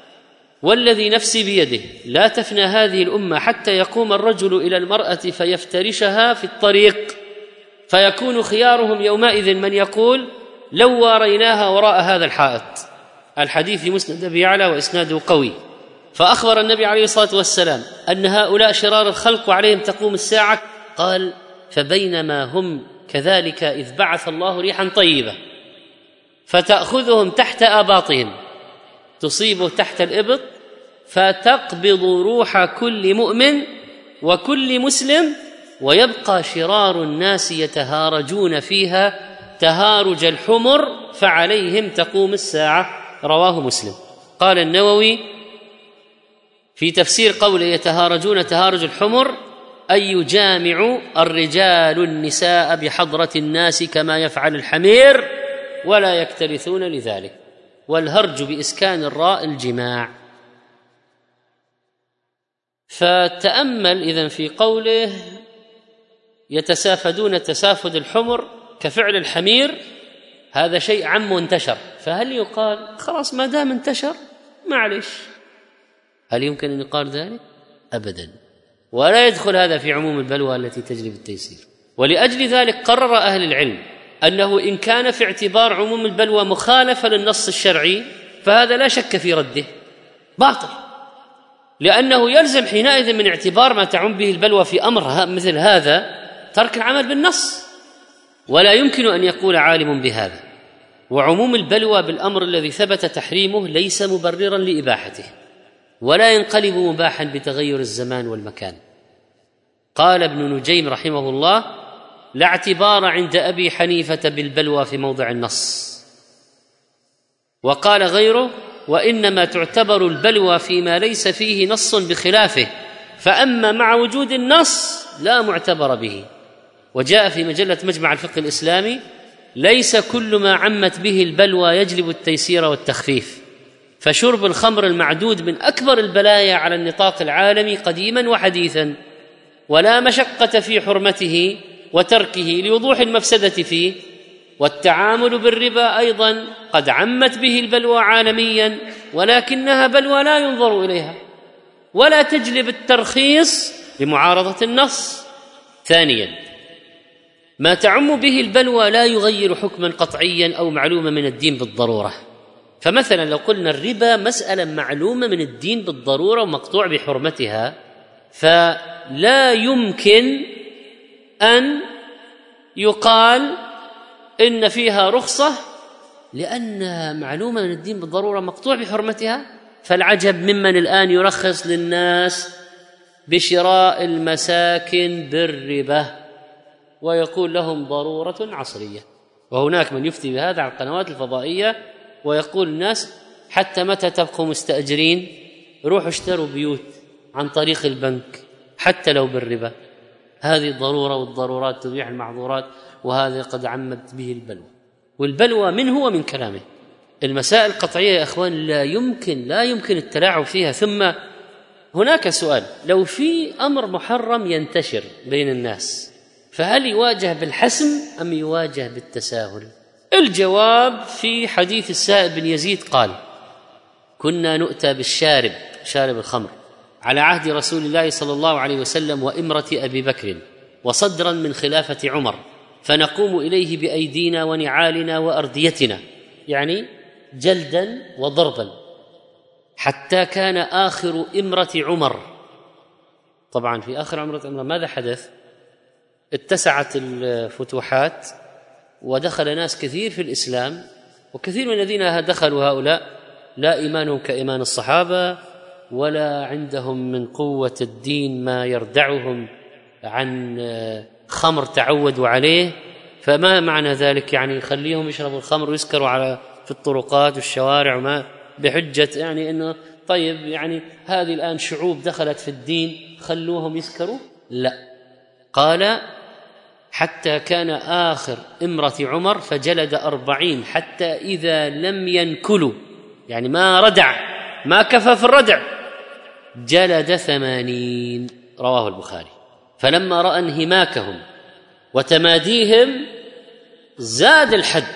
والذي نفسي بيده لا تفنى هذه الأمة حتى يقوم الرجل إلى المرأة فيفترشها في الطريق فيكون خيارهم يومئذ من يقول لو واريناها وراء هذا الحائط. الحديث في مسند أبي يعلى وإسناده قوي. فأخبر النبي عليه الصلاة والسلام أن هؤلاء شرار الخلق وعليهم تقوم الساعة، قال فبينما هم كذلك إذ بعث الله ريحا طيبة فتأخذهم تحت آباطهم تصيب تحت الإبط فتقبض روح كل مؤمن وكل مسلم ويبقى شرار الناس يتهارجون فيها تهارج الحمر فعليهم تقوم الساعة. رواه مسلم. قال النووي في تفسير قوله يتهارجون تهارج الحمر أي يجامع الرجال النساء بحضرة الناس كما يفعل الحمير ولا يكترثون لذلك، والهرج بإسكان الراء الجماع. فتأمل إذن في قوله يتسافدون تسافد الحمر كفعل الحمير، هذا شيء عام وانتشر، فهل يقال خلاص ما دام انتشر معلش؟ هل يمكن أن يقال ذلك؟ أبدا، ولا يدخل هذا في عموم البلوى التي تجري بالتيسير. ولأجل ذلك قرر أهل العلم أنه إن كان في اعتبار عموم البلوى مخالفة للنص الشرعي فهذا لا شك في رده باطل، لأنه يلزم حينئذ من اعتبار ما تعم به البلوى في أمر مثل هذا ترك العمل بالنص، ولا يمكن أن يقول عالم بهذا. وعموم البلوى بالأمر الذي ثبت تحريمه ليس مبررا لإباحته ولا ينقلب مباحا بتغير الزمان والمكان. قال ابن نجيم رحمه الله لا اعتبار عند أبي حنيفة بالبلوى في موضع النص. وقال غيره وإنما تعتبر البلوى فيما ليس فيه نص بخلافه، فأما مع وجود النص لا معتبر به. وجاء في مجلة مجمع الفقه الإسلامي ليس كل ما عمت به البلوى يجلب التيسير والتخفيف، فشرب الخمر المعدود من أكبر البلايا على النطاق العالمي قديما وحديثا، ولا مشقة في حرمته وتركه لوضوح المفسدة فيه. والتعامل بالربا أيضا قد عمت به البلوى عالميا، ولكنها بلوى لا ينظر إليها ولا تجلب الترخيص لمعارضة النص. ثانيا ما تعم به البلوى لا يغير حكما قطعيا أو معلوما من الدين بالضرورة. فمثلا لو قلنا الربا مسألة معلومة من الدين بالضرورة ومقطوع بحرمتها، فلا يمكن أن يقال إن فيها رخصة لأنها معلومة من الدين بالضرورة مقطوع بحرمتها. فالعجب ممن الآن يرخص للناس بشراء المساكن بالربا ويقول لهم ضرورة عصرية، وهناك من يفتي بهذا على القنوات الفضائية ويقول الناس حتى متى تبقوا مستأجرين روحوا اشتروا بيوت عن طريق البنك حتى لو بالربا. هذه ضرورة، والضرورات تبيح المحظورات، وهذا قد عمت به البلوى، والبلوى منه ومن كلامه. المسائل القطعية يا أخوان لا يمكن لا يمكن التلاعب فيها. ثم هناك سؤال: لو في أمر محرم ينتشر بين الناس فهل يواجه بالحسم أم يواجه بالتساهل؟ الجواب في حديث السائب بن يزيد قال: كنا نؤتى بالشارب، شارب الخمر، على عهد رسول الله صلى الله عليه وسلم وإمرة أبي بكر وصدرا من خلافة عمر، فنقوم إليه بأيدينا ونعالنا وأرديتنا، يعني جلدا وضربا، حتى كان آخر إمرة عمر. طبعا في آخر إمرة عمر ماذا حدث؟ اتسعت الفتوحات ودخل ناس كثير في الإسلام، وكثير من الذين دخلوا هؤلاء لا إيمانهم كإيمان الصحابة، ولا عندهم من قوة الدين ما يردعهم عن خمر تعودوا عليه. فما معنى ذلك؟ يعني يخليهم يشربوا الخمر ويسكروا على في الطرقات والشوارع، وما بحجة يعني إنه طيب يعني هذه الآن شعوب دخلت في الدين خلوهم يسكروا؟ لا. قال: حتى كان آخر إمرة عمر فجلد أربعين، حتى إذا لم ينكلوا، يعني ما ردع، ما كفى في الردع، جلد ثمانين. رواه البخاري. فلما رأى انهماكهم وتماديهم زاد الحد.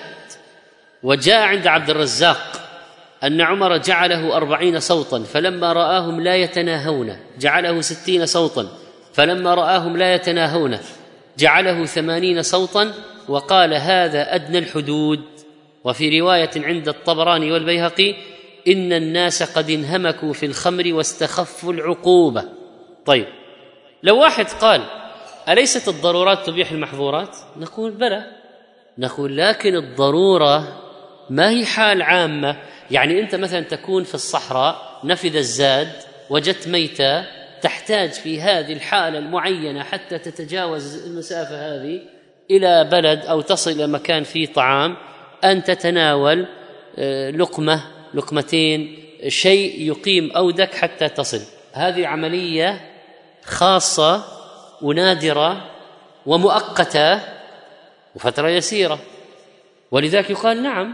وجاء عند عبد الرزاق أن عمر جعله أربعين صوتا، فلما رآهم لا يتناهون جعله ستين صوتا، فلما رآهم لا يتناهون جعله ثمانين صوتا، وقال: هذا أدنى الحدود. وفي رواية عند الطبراني والبيهقي: إن الناس قد انهمكوا في الخمر واستخفوا العقوبة. طيب، لو واحد قال: أليست الضرورات تبيح المحظورات؟ نقول بلى. نقول لكن الضرورة ما هي حال عامة. يعني أنت مثلا تكون في الصحراء، نفذ الزاد، وجدت ميتة، تحتاج في هذه الحالة المعينة حتى تتجاوز المسافة هذه إلى بلد أو تصل إلى مكان فيه طعام، أن تتناول لقمة لقمتين، شيء يقيم أودك حتى تصل. هذه عملية خاصة ونادرة ومؤقتة وفترة يسيرة. ولذلك يقال: نعم،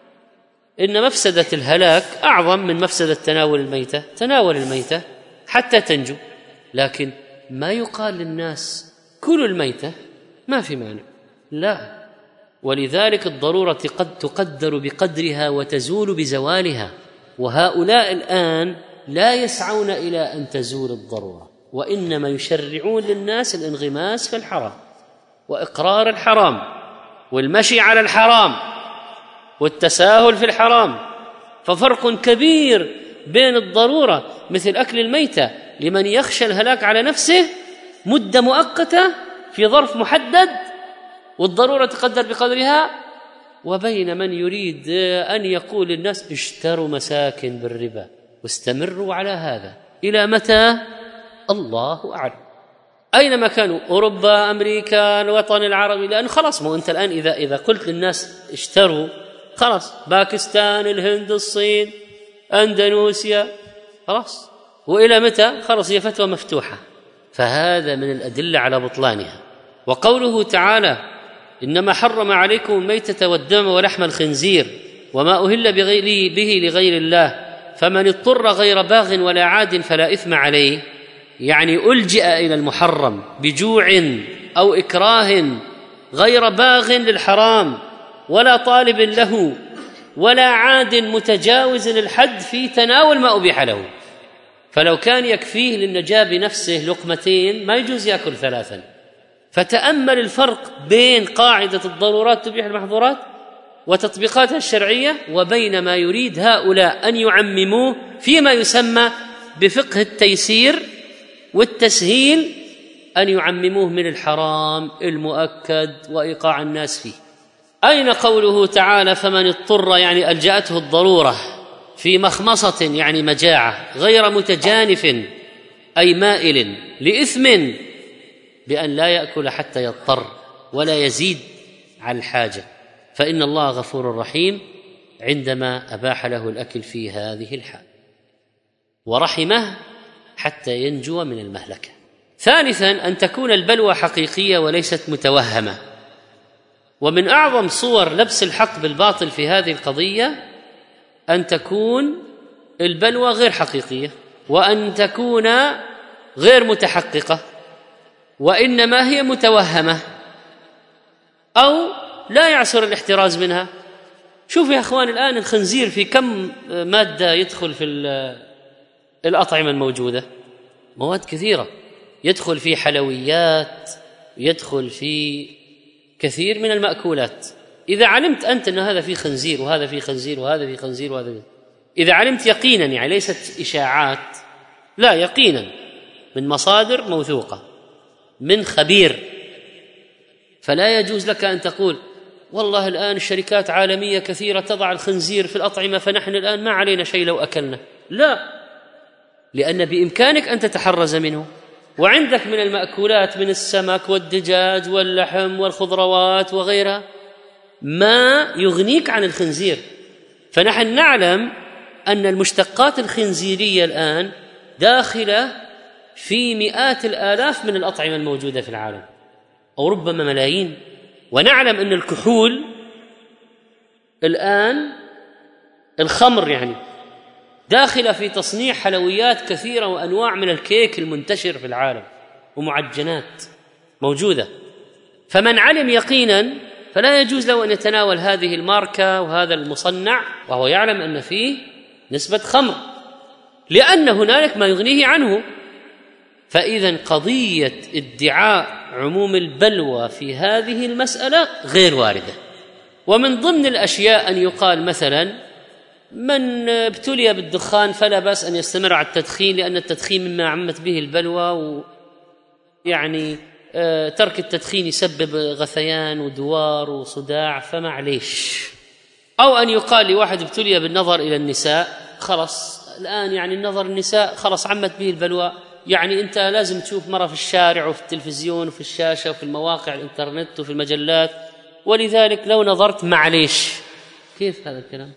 إن مفسدة الهلاك أعظم من مفسدة تناول الميتة. تناول الميتة حتى تنجو، لكن ما يقال للناس كلوا الميتة، ما في مانع، لا. ولذلك الضرورة قد تقدر بقدرها وتزول بزوالها، وهؤلاء الآن لا يسعون إلى أن تزول الضرورة، وإنما يشرعون للناس الانغماس في الحرام وإقرار الحرام والمشي على الحرام والتساهل في الحرام. ففرق كبير بين الضرورة مثل أكل الميتة لمن يخشى الهلاك على نفسه مدة مؤقتة في ظرف محدد والضرورة تقدر بقدرها، وبين من يريد أن يقول للناس: اشتروا مساكن بالربا واستمروا على هذا إلى متى؟ الله أعلم. أينما كانوا، أوروبا، أمريكا، الوطن العربي، لأن خلاص مو أنت الآن إذا إذا قلت للناس اشتروا، خلاص باكستان، الهند، الصين، أندونيسيا، خلاص. وإلى متى؟ خلاص هي فتوى مفتوحة. فهذا من الأدلة على بطلانها. وقوله تعالى: إنما حرم عليكم الميتة والدم ولحم الخنزير وما أهل به لغير الله فمن اضطر غير باغ ولا عاد فلا إثم عليه، يعني ألجئ إلى المحرم بجوع أو إكراه غير باغ للحرام ولا طالب له ولا عاد متجاوز للحد في تناول ما أبيح له. فلو كان يكفيه للنجاة بنفسه لقمتين ما يجوز يأكل ثلاثا. فتأمل الفرق بين قاعدة الضرورات تبيح المحظورات وتطبيقاتها الشرعية وبين ما يريد هؤلاء أن يعمموه فيما يسمى بفقه التيسير والتسهيل، أن يعمموه من الحرام المؤكد وإيقاع الناس فيه. أين قوله تعالى: فمن اضطر، يعني ألجأته الضرورة في مخمصة، يعني مجاعة، غير متجانف أي مائل لإثم بأن لا يأكل حتى يضطر ولا يزيد على الحاجة، فإن الله غفور رحيم عندما أباح له الأكل في هذه الحال. ورحمه حتى ينجو من المهلكة. ثالثا أن تكون البلوى حقيقية وليست متوهمة. ومن أعظم صور لبس الحق بالباطل في هذه القضية أن تكون البلوى غير حقيقية، وأن تكون غير متحققة، وإنما هي متوهمة أو لا يعسر الاحتراز منها. شوف يا أخوان الآن الخنزير في كم مادة يدخل في الأطعمة الموجودة؟ مواد كثيرة، يدخل في حلويات، يدخل في كثير من المأكولات. إذا علمت أنت أن هذا فيه خنزير وهذا فيه خنزير وهذا فيه خنزير وهذا فيه، إذا علمت يقينا، يعني ليست إشاعات، لا يقينا من مصادر موثوقة من خبير، فلا يجوز لك أن تقول والله الآن الشركات عالمية كثيرة تضع الخنزير في الأطعمة فنحن الآن ما علينا شيء لو أكلنا. لا، لأن بإمكانك أن تتحرز منه، وعندك من المأكولات من السمك والدجاج واللحم والخضروات وغيرها ما يغنيك عن الخنزير. فنحن نعلم أن المشتقات الخنزيرية الآن داخلة في مئات الآلاف من الأطعمة الموجودة في العالم، أو ربما ملايين. ونعلم أن الكحول الآن، الخمر يعني، داخلة في تصنيع حلويات كثيرة وأنواع من الكيك المنتشر في العالم، ومعجنات موجودة. فمن علم يقينا فلا يجوز له أن يتناول هذه الماركة وهذا المصنع وهو يعلم أن فيه نسبة خمر، لأن هنالك ما يغنيه عنه. فإذا قضية ادعاء عموم البلوى في هذه المسألة غير واردة. ومن ضمن الأشياء أن يقال مثلا من ابتلي بالدخان فلا بأس أن يستمر على التدخين، لأن التدخين مما عمت به البلوى، ويعني ترك التدخين يسبب غثيان ودوار وصداع فمعليش. أو أن يقال لواحد ابتلي بالنظر إلى النساء، خلص الآن يعني النظر النساء خلص عمت به البلوى، يعني أنت لازم تشوف مرة في الشارع وفي التلفزيون وفي الشاشة وفي المواقع الإنترنت وفي المجلات، ولذلك لو نظرت معليش. كيف هذا الكلام؟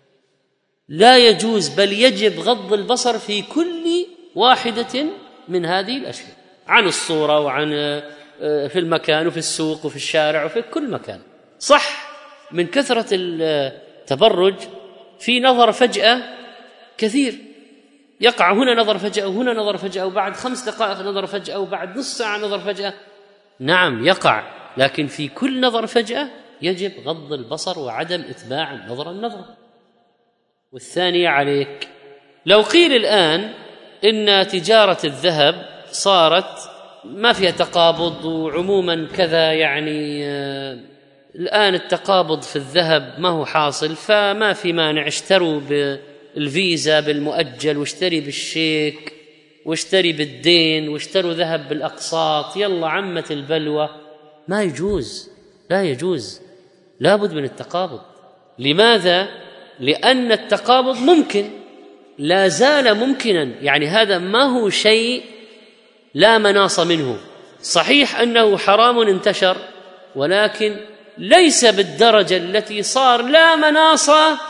لا يجوز، بل يجب غض البصر في كل واحدة من هذه الأشياء، عن الصورة وعن في المكان وفي السوق وفي الشارع وفي كل مكان. صح من كثرة التبرج في نظر فجأة كثير، يقع هنا نظر فجأة وهنا نظر فجأة، وبعد خمس دقائق نظر فجأة، وبعد نص ساعة نظر فجأة. نعم يقع، لكن في كل نظر فجأة يجب غض البصر وعدم إتباع النظر النظر. والثانية عليك، لو قيل الآن إن تجارة الذهب صارت ما فيها تقابض وعموما كذا، يعني آه الآن التقابض في الذهب ما هو حاصل، فما في مانع اشتروا بالفيزا بالمؤجل، واشتري بالشيك، واشتري بالدين، واشتروا ذهب بالأقساط، يلا عمت البلوى. ما يجوز، لا يجوز، لابد من التقابض. لماذا؟ لأن التقابض ممكن، لا زال ممكنا، يعني هذا ما هو شيء لا مناص منه. صحيح أنه حرام انتشر، ولكن ليس بالدرجة التي صار لا مناص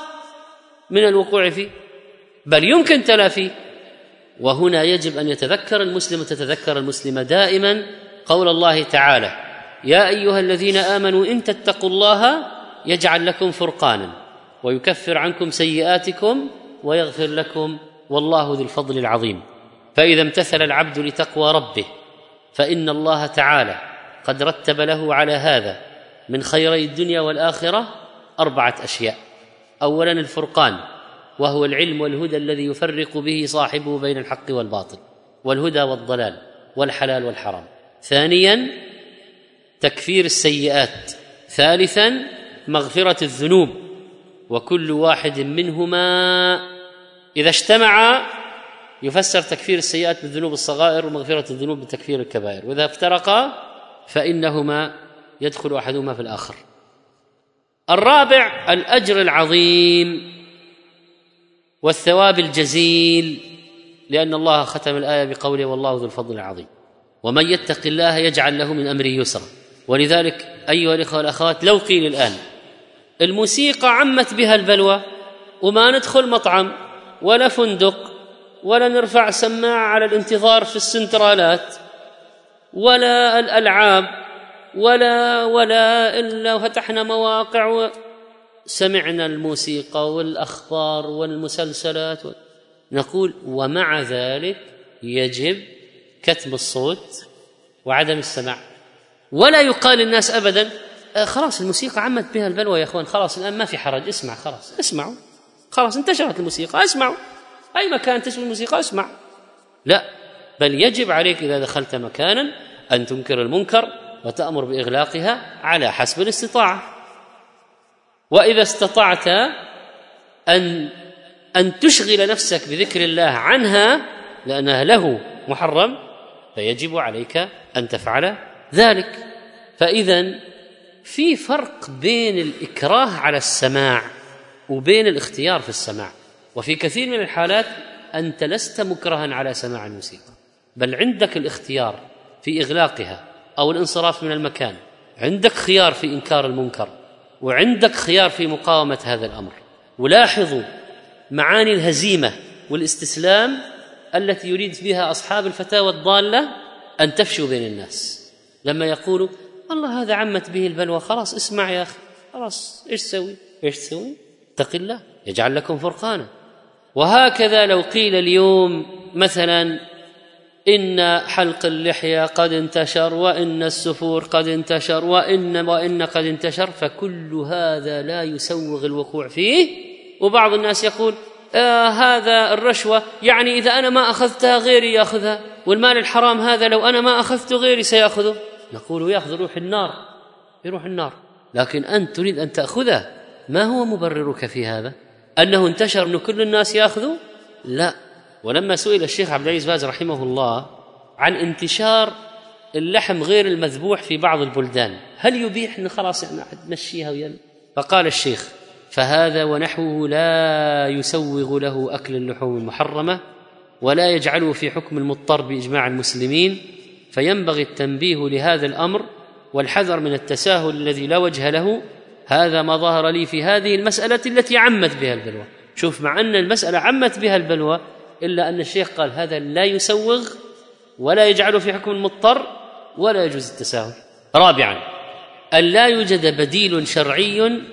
من الوقوع فيه، بل يمكن تلافيه. وهنا يجب أن يتذكر المسلم وتتذكر المسلمة دائما قول الله تعالى: يا أيها الذين آمنوا إن تتقوا الله يجعل لكم فرقانا ويكفر عنكم سيئاتكم ويغفر لكم والله ذو الفضل العظيم. فإذا امتثل العبد لتقوى ربه فإن الله تعالى قد رتب له على هذا من خيري الدنيا والآخرة أربعة أشياء. أولا الفرقان، وهو العلم والهدى الذي يفرق به صاحبه بين الحق والباطل والهدى والضلال والحلال والحرام. ثانيا تكفير السيئات. ثالثا مغفرة الذنوب، وكل واحد منهما إذا اجتمع يفسر تكفير السيئات بالذنوب الصغائر ومغفرة الذنوب بتكفير الكبائر، وإذا افترقا فإنهما يدخل أحدهما في الآخر. الرابع الأجر العظيم والثواب الجزيل، لأن الله ختم الآية بقوله: والله ذو الفضل العظيم. ومن يتق الله يجعل له من أمره يسرا. ولذلك أيها الإخوة والأخوات، لو قيل الآن الموسيقى عمت بها البلوى وما ندخل مطعم ولا فندق ولا نرفع سماعة على الانتظار في السنترالات ولا الألعاب ولا ولا إلا فتحنا مواقع وسمعنا الموسيقى والأخبار والمسلسلات. نقول ومع ذلك يجب كتم الصوت وعدم السماع. ولا يقال للناس أبدا آه خلاص الموسيقى عمت بها البلوى يا أخوان، خلاص الآن ما في حرج، اسمع خلاص اسمعوا، خلاص انتشرت الموسيقى اسمعوا، أي مكان تسمع الموسيقى اسمع. لا، بل يجب عليك إذا دخلت مكانا أن تنكر المنكر وتأمر بإغلاقها على حسب الاستطاعة. وإذا استطعت أن أن تشغل نفسك بذكر الله عنها لأنها له محرم فيجب عليك أن تفعل ذلك. فإذن في فرق بين الإكراه على السماع وبين الاختيار في السماع. وفي كثير من الحالات أنت لست مكرها على سماع الموسيقى، بل عندك الاختيار في إغلاقها أو الانصراف من المكان، عندك خيار في إنكار المنكر، وعندك خيار في مقاومة هذا الأمر. ولاحظوا معاني الهزيمة والاستسلام التي يريد بها أصحاب الفتاوى الضالة أن تفشوا بين الناس، لما يقولوا والله هذا عمت به البلوى، خلاص اسمع يا أخي، خلاص إيش تسوي؟ إيش تسوي؟ اتق الله يجعل لكم فرقانا. وهكذا لو قيل اليوم مثلا إن حلق اللحية قد انتشر وإن السفور قد انتشر وإن وإن قد انتشر، فكل هذا لا يسوغ الوقوع فيه. وبعض الناس يقول آه هذا الرشوة يعني إذا أنا ما أخذتها غيري يأخذها، والمال الحرام هذا لو أنا ما أخذته غيري سيأخذه. نقول يأخذ روح النار، يروح النار، لكن أنت تريد أن تأخذه. ما هو مبررك في هذا؟ أنه انتشر أن كل الناس يأخذوا؟ لا. ولما سئل الشيخ عبد العزيز باز رحمه الله عن انتشار اللحم غير المذبوح في بعض البلدان، هل يبيح أن خلاص يعني نمشيها ويلا؟ فقال الشيخ فهذا ونحوه لا يسوغ له أكل اللحوم المحرمة ولا يجعله في حكم المضطر بإجماع المسلمين، فينبغي التنبيه لهذا الأمر والحذر من التساهل الذي لا وجه له. هذا ما ظهر لي في هذه المسألة التي عمت بها البلوى. شوف، مع أن المسألة عمت بها البلوى إلا أن الشيخ قال هذا لا يسوغ ولا يجعله في حكم المضطر ولا يجوز التساهل. رابعا، أن لا يوجد بديل شرعي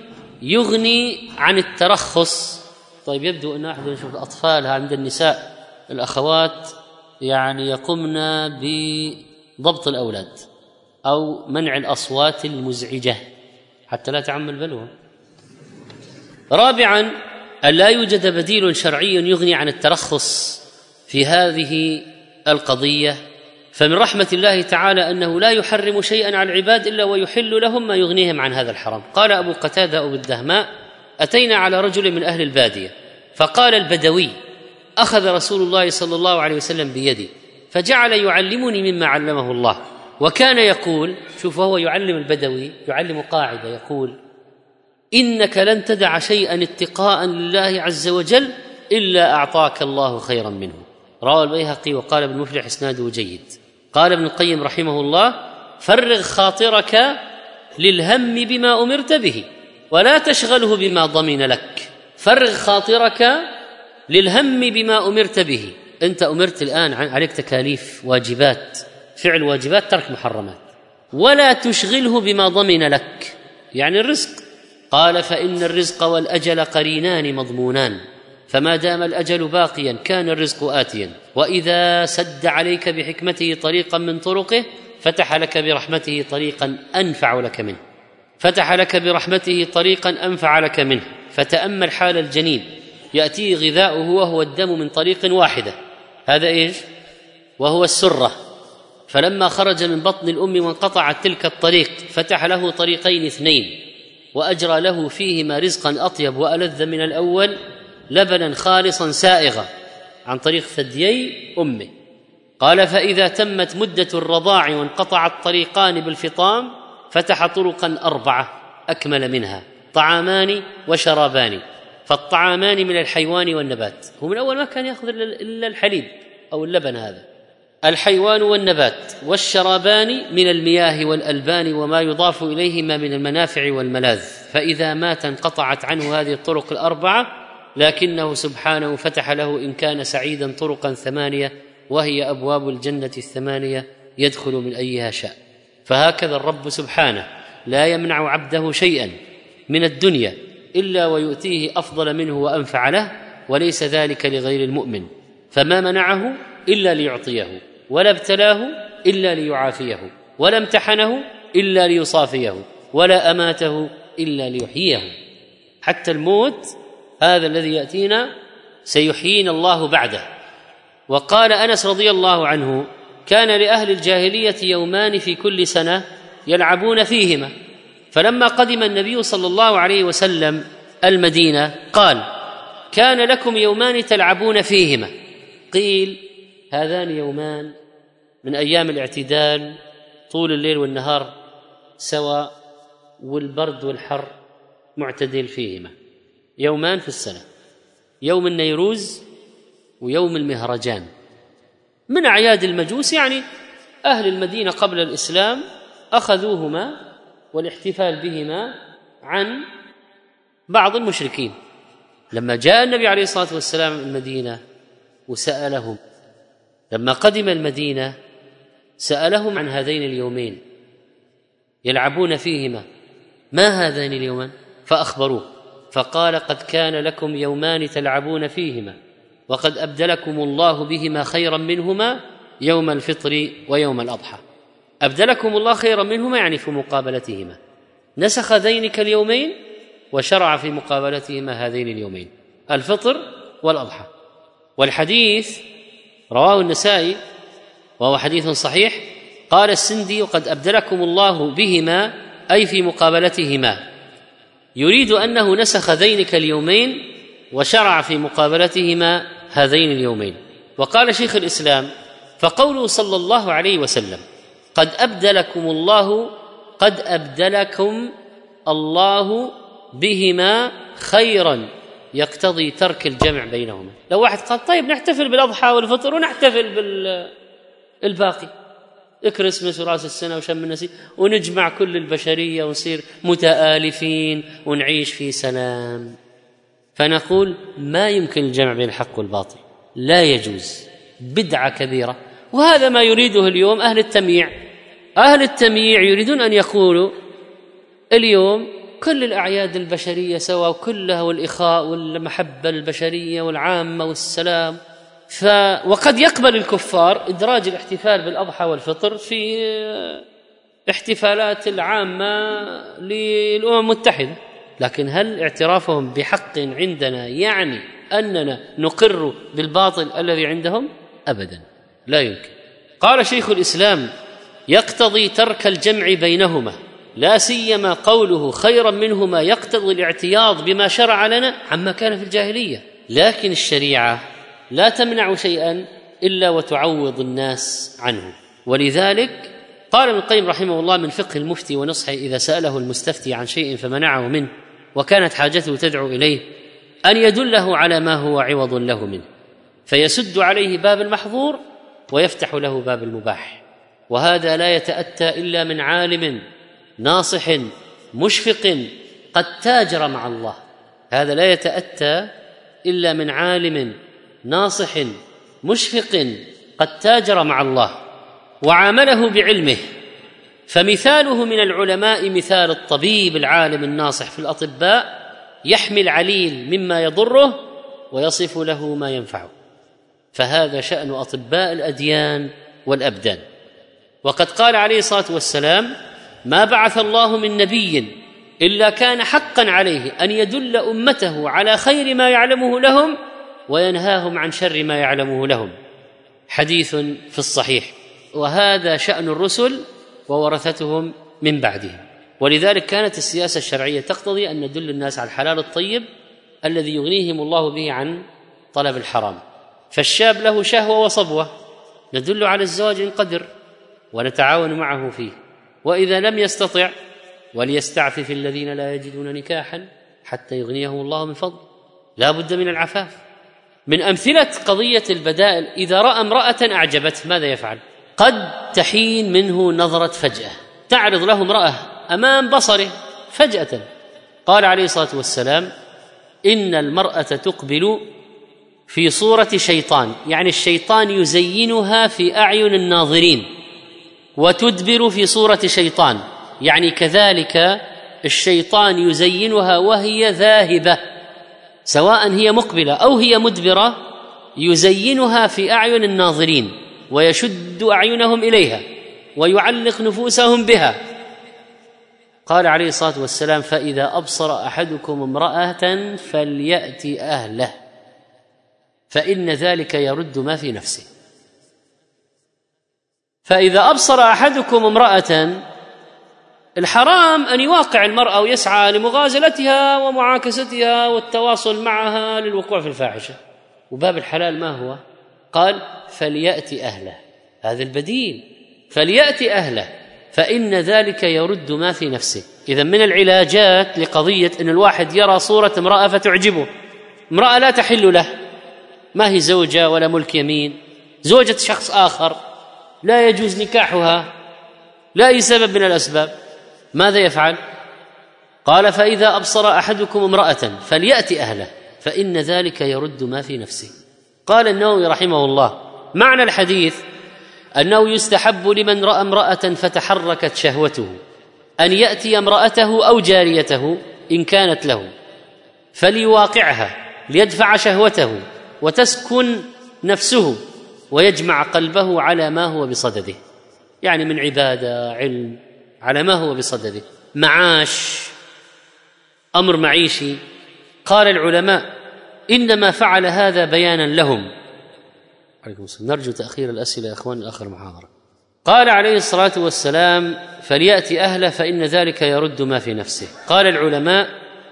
يغني عن الترخص. طيب يبدو أن أحد يشوف الأطفال عند النساء الأخوات يعني يقمن بضبط الأولاد أو منع الأصوات المزعجة حتى لا تعم البلوى. رابعا، أن لا يوجد بديل شرعي يغني عن الترخص في هذه القضية، فمن رحمة الله تعالى أنه لا يحرم شيئا على العباد إلا ويحل لهم ما يغنيهم عن هذا الحرام. قال أبو قتادة أبو الدهماء أتينا على رجل من أهل البادية فقال البدوي أخذ رسول الله صلى الله عليه وسلم بيدي فجعل يعلمني مما علمه الله، وكان يقول، شوف هو يعلم البدوي، يعلم قاعدة يقول إنك لن تدع شيئا اتقاء لله عز وجل إلا أعطاك الله خيرا منه. رواه البيهقي وقال ابن مفلح إسناده جيد. قال ابن القيم رحمه الله فرغ خاطرك للهم بما أمرت به ولا تشغله بما ضمن لك. فرغ خاطرك للهم بما أمرت به. أنت أمرت الآن عليك تكاليف، واجبات، فعل واجبات، ترك محرمات، ولا تشغله بما ضمن لك، يعني الرزق. قال فإن الرزق والأجل قرينان مضمونان، فما دام الأجل باقيا كان الرزق آتيا، وإذا سد عليك بحكمته طريقا من طرقه فتح لك برحمته طريقا أنفع لك منه فتح لك برحمته طريقا أنفع لك منه. فتأمل حال الجنين يأتيه غذاؤه وهو الدم من طريق واحدة، هذا إيش؟ وهو السرة. فلما خرج من بطن الأم وانقطعت تلك الطريق فتح له طريقين اثنين وأجرى له فيهما رزقا أطيب وألذ من الأول، لبنا خالصا سائغا عن طريق ثديي أمه. قال فإذا تمت مدة الرضاع وانقطع الطريقان بالفطام فتح طرقا أربعة أكمل منها طعامان وشرابان. فالطعامان من الحيوان والنبات، هو من أول ما كان يأخذ إلا الحليب أو اللبن، هذا الحيوان والنبات، والشرابان من المياه والألبان وما يضاف إليهما من المنافع والملاذ. فإذا مات انقطعت عنه هذه الطرق الأربعة لكنه سبحانه فتح له إن كان سعيدا طرقا ثمانية، وهي أبواب الجنة الثمانية يدخل من أيها شاء. فهكذا الرب سبحانه لا يمنع عبده شيئا من الدنيا إلا ويؤتيه أفضل منه وأنفع له، وليس ذلك لغير المؤمن، فما منعه إلا ليعطيه، ولا ابتلاه إلا ليعافيه، ولا امتحنه إلا ليصافيه، ولا أماته إلا ليحييه. حتى الموت هذا الذي يأتينا سيحيينا الله بعده. وقال أنس رضي الله عنه: كان لأهل الجاهلية يومان في كل سنة يلعبون فيهما، فلما قدم النبي صلى الله عليه وسلم المدينة قال: كان لكم يومان تلعبون فيهما. قيل: هذان يومان من أيام الاعتدال، طول الليل والنهار سواء، والبرد والحر معتدل فيهما، يومان في السنة، يوم النيروز ويوم المهرجان، من أعياد المجوس، يعني أهل المدينة قبل الإسلام أخذوهما والاحتفال بهما عن بعض المشركين. لما جاء النبي عليه الصلاة والسلام المدينة وسألهم، لما قدم المدينة سألهم عن هذين اليومين يلعبون فيهما، ما هذين اليومان؟ فأخبروه، فقال: قد كان لكم يومان تلعبون فيهما، وقد أبدلكم الله بهما خيرا منهما يوم الفطر ويوم الأضحى. أبدلكم الله خيرا منهما يعني في مقابلتهما، نسخ ذينك اليومين وشرع في مقابلتهما هذين اليومين، الفطر والأضحى. والحديث رواه النسائي وهو حديث صحيح. قال السندي: وقد أبدلكم الله بهما أي في مقابلتهما، يريد أنه نسخ ذينك اليومين وشرع في مقابلتهما هذين اليومين. وقال شيخ الإسلام: فقوله صلى الله عليه وسلم قد أبدلكم الله، قد أبدلكم الله بهما خيرا، يقتضي ترك الجمع بينهما. لو واحد قال: طيب نحتفل بالأضحى والفطر ونحتفل بالباقي، الكريسماس وراس السنة وشم النسيم، ونجمع كل البشرية ونصير متآلفين ونعيش في سلام، فنقول ما يمكن الجمع بين الحق والباطل، لا يجوز، بدعة كبيرة. وهذا ما يريده اليوم أهل التمييع. أهل التمييع يريدون أن يقولوا اليوم كل الأعياد البشرية سوا، وكلها والإخاء والمحبة البشرية والعامة والسلام. ف... وقد يقبل الكفار إدراج الاحتفال بالأضحى والفطر في احتفالات العامة للأمم المتحدة، لكن هل اعترافهم بحق عندنا يعني أننا نقر بالباطل الذي عندهم؟ أبدا، لا يمكن. قال شيخ الإسلام: يقتضي ترك الجمع بينهما، لا سيما قوله خيرا منهما يقتضي الاعتياض بما شرع لنا عما كان في الجاهلية. لكن الشريعة لا تمنع شيئا إلا وتعوض الناس عنه. ولذلك قال ابن القيم رحمه الله: من فقه المفتي ونصحه إذا سأله المستفتي عن شيء فمنعه منه وكانت حاجته تدعو إليه أن يدله على ما هو عوض له منه، فيسد عليه باب المحظور ويفتح له باب المباح. وهذا لا يتأتى إلا من عالم ناصح مشفق قد تاجر مع الله. هذا لا يتأتى إلا من عالم ناصح مشفق قد تاجر مع الله وعامله بعلمه. فمثاله من العلماء مثال الطبيب العالم الناصح في الأطباء، يحمي العليل مما يضره ويصف له ما ينفعه. فهذا شأن أطباء الأديان والأبدان. وقد قال عليه الصلاة والسلام: ما بعث الله من نبي إلا كان حقا عليه أن يدل أمته على خير ما يعلمه لهم وينهاهم عن شر ما يعلمه لهم، حديث في الصحيح. وهذا شأن الرسل وورثتهم من بعدهم. ولذلك كانت السياسة الشرعية تقتضي أن ندل الناس على الحلال الطيب الذي يغنيهم الله به عن طلب الحرام. فالشاب له شهوة وصبوة، ندل على الزواج إن قدر ونتعاون معه فيه، وإذا لم يستطع وليستعفف الذين لا يجدون نكاحا حتى يغنيهم الله من فضل. لا بد من العفاف. من أمثلة قضية البدائل: إذا رأى امرأة أعجبته ماذا يفعل؟ قد تحين منه نظرة فجأة، تعرض له امرأة أمام بصره فجأة. قال عليه الصلاة والسلام: إن المرأة تقبل في صورة شيطان، يعني الشيطان يزينها في أعين الناظرين، وتدبر في صورة شيطان، يعني كذلك الشيطان يزينها وهي ذاهبة، سواء هي مقبلة أو هي مدبرة، يزينها في أعين الناظرين ويشد أعينهم إليها ويعلق نفوسهم بها. قال عليه الصلاة والسلام: فإذا أبصر أحدكم امرأة فليأت أهله فإن ذلك يرد ما في نفسه. فإذا أبصر أحدكم امرأة، الحرام أن يواقع المرأة ويسعى لمغازلتها ومعاكستها والتواصل معها للوقوع في الفاحشة، وباب الحلال ما هو؟ قال: فليأت أهله، هذا البديل، فليأت أهله فإن ذلك يرد ما في نفسه. إذن من العلاجات لقضية أن الواحد يرى صورة امرأة فتعجبه، امرأة لا تحل له، ما هي زوجة ولا ملك يمين، زوجة شخص آخر لا يجوز نكاحها لأي سبب من الأسباب، ماذا يفعل؟ قال: فإذا أبصر أحدكم امرأة فليأت أهله فإن ذلك يرد ما في نفسه. قال النووي رحمه الله: معنى الحديث أنه يستحب لمن رأى امرأة فتحركت شهوته أن يأتي امرأته أو جاريته إن كانت له فليواقعها ليدفع شهوته وتسكن نفسه ويجمع قلبه على ما هو بصدده، يعني من عبادة، علم، على ما هو بصدده، معاش، أمر معيشي. قال العلماء: إنما فعل هذا بيانا لهم. عليكم السلام. نرجو تأخير الأسئلة يا أخوان آخر محاضرة. قال عليه الصلاة والسلام: فليأتي أهله فإن ذلك يرد ما في نفسه. قال العلماء: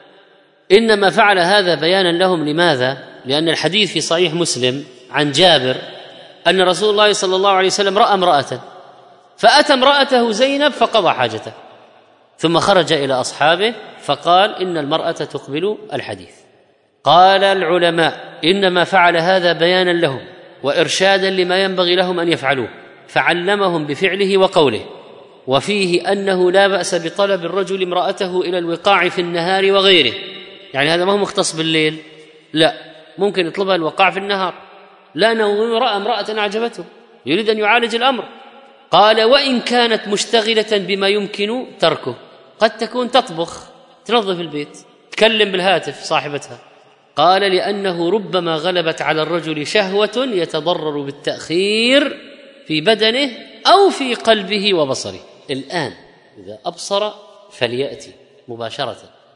إنما فعل هذا بيانا لهم. لماذا؟ لأن الحديث في صحيح مسلم عن جابر أن رسول الله صلى الله عليه وسلم رأى امرأة فأتى امرأته زينب فقضى حاجته، ثم خرج إلى أصحابه فقال: إن المرأة تقبل الحديث. قال العلماء: إنما فعل هذا بيانا لهم وإرشادا لما ينبغي لهم أن يفعلوه، فعلمهم بفعله وقوله. وفيه أنه لا بأس بطلب الرجل امرأته إلى الوقاع في النهار وغيره، يعني هذا ما هو مختص بالليل، لا، ممكن يطلبها الوقاع في النهار، لأنه رأى امرأة أعجبته يريد أن يعالج الأمر. قال: وإن كانت مشتغلة بما يمكن تركه، قد تكون تطبخ، تنظف البيت، تكلم بالهاتف صاحبتها. قال: لأنه ربما غلبت على الرجل شهوة يتضرر بالتأخير في بدنه أو في قلبه وبصره. الآن إذا أبصر فليأتي مباشرة،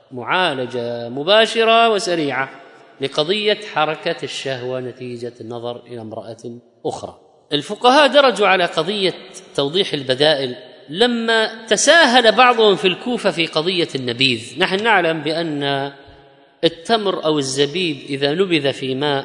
معالجة مباشرة وسريعة لقضية حركة الشهوة نتيجة النظر إلى امرأة أخرى. الفقهاء درجوا على قضية توضيح البدائل لما تساهل بعضهم في الكوفة في قضية النبيذ. نحن نعلم بأن التمر أو الزبيب إذا نبذ في ماء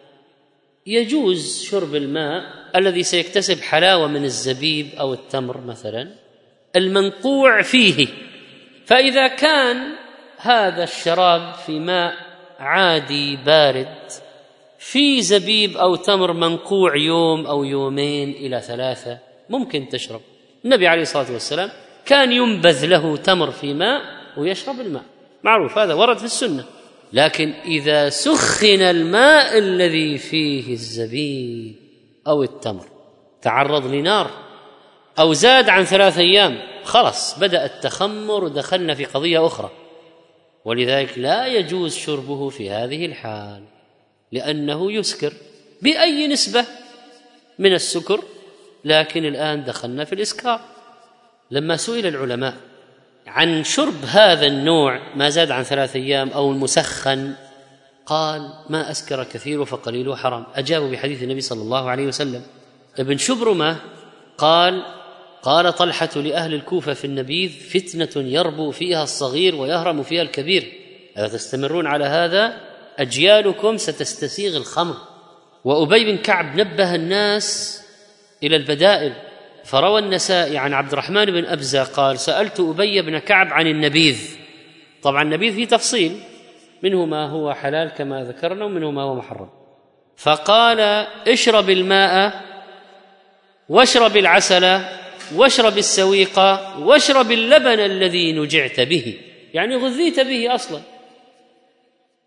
يجوز شرب الماء الذي سيكتسب حلاوة من الزبيب أو التمر مثلا المنقوع فيه، فإذا كان هذا الشراب في ماء عادي بارد في زبيب أو تمر منقوع يوم أو يومين إلى ثلاثة ممكن تشرب. النبي عليه الصلاة والسلام كان ينبذ له تمر في ماء ويشرب الماء، معروف، هذا ورد في السنة. لكن إذا سخن الماء الذي فيه الزبيب أو التمر تعرض لنار أو زاد عن ثلاثة أيام، خلص بدأ التخمر ودخلنا في قضية أخرى، ولذلك لا يجوز شربه في هذه الحال لأنه يسكر بأي نسبة من السكر. لكن الآن دخلنا في الإسكار. لما سئل العلماء عن شرب هذا النوع ما زاد عن ثلاثة أيام أو المسخن، قال: ما أسكر كثير فقليله حرام. أجابوا بحديث النبي صلى الله عليه وسلم. ابن شبرمة قال: قال طلحة لأهل الكوفة في النبيذ: فتنة يربو فيها الصغير ويهرم فيها الكبير، إذا تستمرون على هذا أجيالكم ستستسيغ الخمر. وأبي بن كعب نبه الناس إلى البدائل، فروى النسائي عن عبد الرحمن بن أبزة قال: سألت أبي بن كعب عن النبيذ. طبعا النبيذ فيه تفصيل، منه ما هو حلال كما ذكرنا ومنه ما هو محرم، فقال: اشرب الماء واشرب العسل واشرب السويق واشرب اللبن الذي نجعت به، يعني غذيت به أصلا.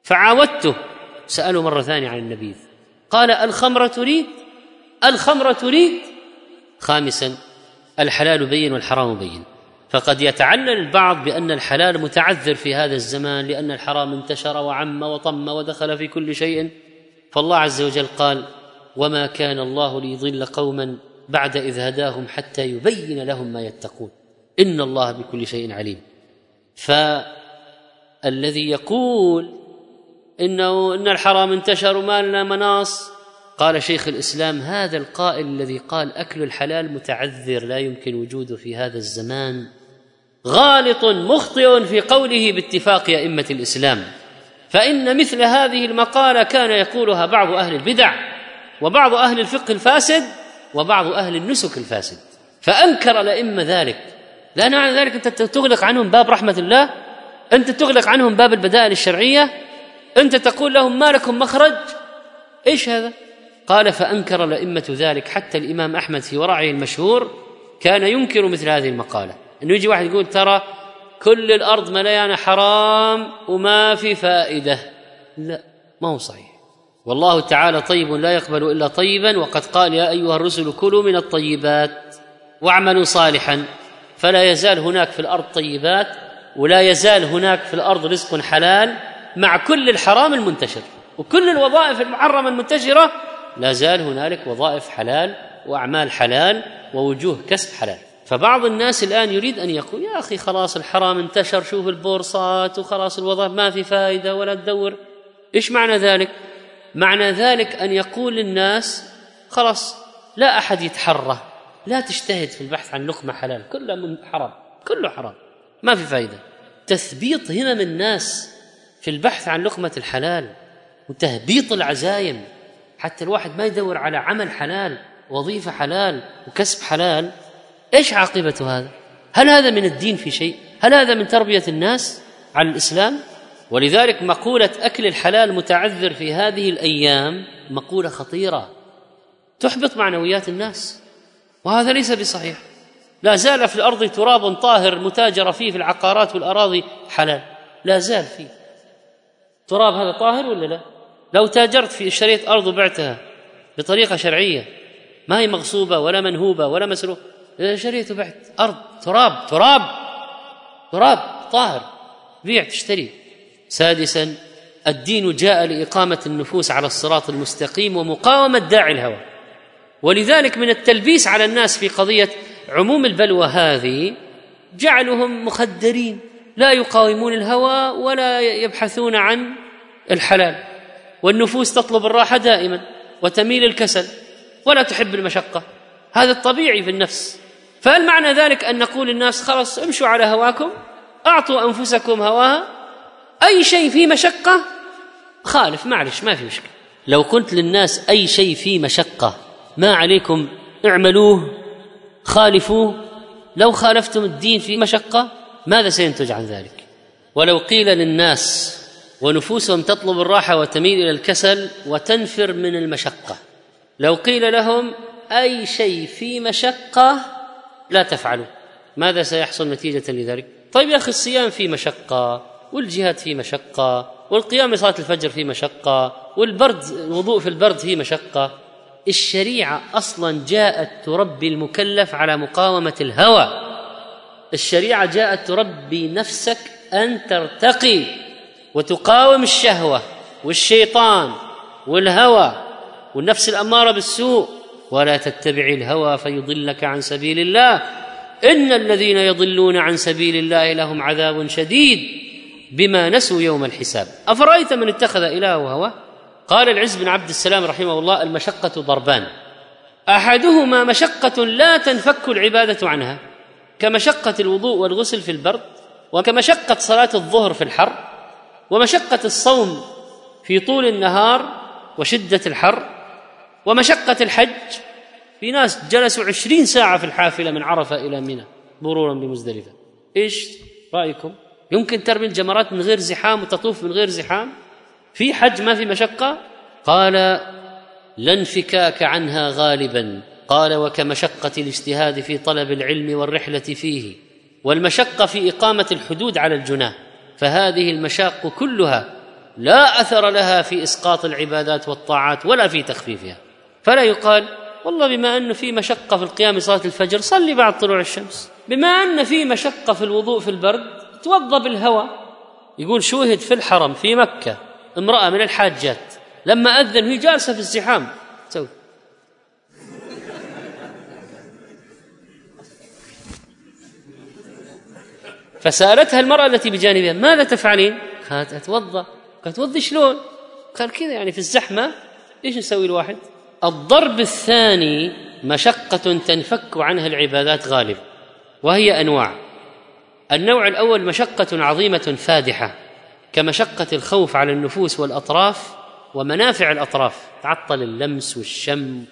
فعاودته، سأله مرة ثانية عن النبيذ، قال الخمر تريد؟ الخمر تريد؟ خامسا الحلال بين والحرام بين. فقد يتعلل البعض بأن الحلال متعذر في هذا الزمان لأن الحرام انتشر وعم وطم ودخل في كل شيء، فالله عز وجل قال وما كان الله ليضل قوما بعد إذ هداهم حتى يبين لهم ما يتقون إن الله بكل شيء عليم. فالذي يقول إنه إن الحرام انتشر وما لنا مناص، قال شيخ الإسلام هذا القائل الذي قال أكل الحلال متعذر لا يمكن وجوده في هذا الزمان غالط مخطئ في قوله باتفاق أئمة الإسلام، فإن مثل هذه المقالة كان يقولها بعض أهل البدع وبعض أهل الفقه الفاسد وبعض أهل النسك الفاسد، فأنكر الأئمة ذلك. لا معنى ذلك أنت تغلق عنهم باب رحمة الله، أنت تغلق عنهم باب البدائل الشرعية، أنت تقول لهم ما لكم مخرج. إيش هذا؟ قال فأنكر الأئمة ذلك، حتى الإمام أحمد في ورعه المشهور كان ينكر مثل هذه المقالة، أنه يجي واحد يقول ترى كل الأرض مليانة حرام وما في فائدة. لا، ما هو صحيح. والله تعالى طيب لا يقبل إلا طيبا، وقد قال يا أيها الرسل كلوا من الطيبات واعملوا صالحا، فلا يزال هناك في الأرض طيبات ولا يزال هناك في الأرض رزق حلال مع كل الحرام المنتشر وكل الوظائف المحرمة المنتشرة، لا زال هنالك وظائف حلال وأعمال حلال ووجوه كسب حلال. فبعض الناس الآن يريد أن يقول يا أخي خلاص الحرام انتشر، شوف البورصات وخلاص الوظائف ما في فائدة ولا تدور. إيش معنى ذلك؟ معنى ذلك أن يقول للناس خلاص لا أحد يتحرى، لا تجتهد في البحث عن لقمة حلال، كله من حرام، كله حرام، ما في فائدة. تثبيط همم الناس في البحث عن لقمة الحلال وتهبيط العزايم حتى الواحد ما يدور على عمل حلال، وظيفة حلال وكسب حلال. إيش عاقبة هذا؟ هل هذا من الدين في شيء؟ هل هذا من تربية الناس على الإسلام؟ ولذلك مقولة أكل الحلال متعذر في هذه الأيام مقولة خطيرة تحبط معنويات الناس، وهذا ليس بصحيح. لا زال في الأرض تراب طاهر متاجر فيه في العقارات والأراضي حلال، لا زال فيه تراب، هذا طاهر ولا لا؟ لو تاجرت في اشتريت أرض وبعتها بطريقة شرعية ما هي مغصوبة ولا منهوبة ولا مسروقة، شريت وبعت أرض تراب تراب تراب طاهر، بيع تشتري. سادسا الدين جاء لإقامة النفوس على الصراط المستقيم ومقاومة داعي الهوى، ولذلك من التلبيس على الناس في قضية عموم البلوى هذه جعلهم مخدرين لا يقاومون الهوى ولا يبحثون عن الحلال، والنفوس تطلب الراحة دائما وتميل الكسل ولا تحب المشقة، هذا الطبيعي في النفس. فهل معنى ذلك أن نقول للناس خلاص امشوا على هواكم، أعطوا أنفسكم هواها، أي شيء فيه مشقة خالف معلش ما في مشكلة. لو قلت للناس أي شيء فيه مشقة ما عليكم اعملوه خالفوه، لو خالفتم الدين في مشقة ماذا سينتج عن ذلك؟ ولو قيل للناس ونفوسهم تطلب الراحة وتميل إلى الكسل وتنفر من المشقة، لو قيل لهم أي شيء في مشقة لا تفعلوا، ماذا سيحصل نتيجة لذلك؟ طيب يا أخي الصيام في مشقة، والجهاد في مشقة، والقيام لصلاة الفجر في مشقة، والبرد الوضوء في البرد في مشقة. الشريعة أصلا جاءت تربي المكلف على مقاومة الهوى، الشريعة جاءت تربي نفسك أن ترتقي وتقاوم الشهوة والشيطان والهوى والنفس الأمارة بالسوء، ولا تتبع الهوى فيضلك عن سبيل الله، إن الذين يضلون عن سبيل الله لهم عذاب شديد بما نسوا يوم الحساب. أفرأيت من اتخذ إلهه هواه؟ قال العز بن عبد السلام رحمه الله المشقة ضربان، أحدهما مشقة لا تنفك العبادة عنها كمشقة الوضوء والغسل في البرد، وكمشقة صلاة الظهر في الحر، ومشقة الصوم في طول النهار وشدة الحر، ومشقة الحج، في ناس جلسوا عشرين ساعة في الحافلة من عرفة إلى منى مرورا بمزدلفة. إيش رأيكم؟ يمكن ترمي الجمرات من غير زحام وتطوف من غير زحام؟ في حج ما في مشقة؟ قال لا انفكاك عنها غالبا. قال وكمشقة الاجتهاد في طلب العلم والرحلة فيه، والمشقة في إقامة الحدود على الجناه، فهذه المشاق كلها لا أثر لها في إسقاط العبادات والطاعات ولا في تخفيفها. فلا يقال والله بما أنه في مشقة في القيام بصلاة الفجر صلي بعد طلوع الشمس، بما أن في مشقة في الوضوء في البرد توضأ بالهواء. يقول شوهد في الحرم في مكة امرأة من الحاجات لما أذن وهي جالسة في الزحام سوي فسألتها المرأة التي بجانبها ماذا تفعلين؟ قالت أتوضأ. قالت توضي شلون؟ قال كذا يعني في الزحمة. إيش نسوي الواحد؟ الضرب الثاني مشقة تنفك عنها العبادات غالب، وهي أنواع. النوع الأول مشقة عظيمة فادحة كمشقة الخوف على النفوس والأطراف ومنافع الأطراف، تعطل اللمس والشم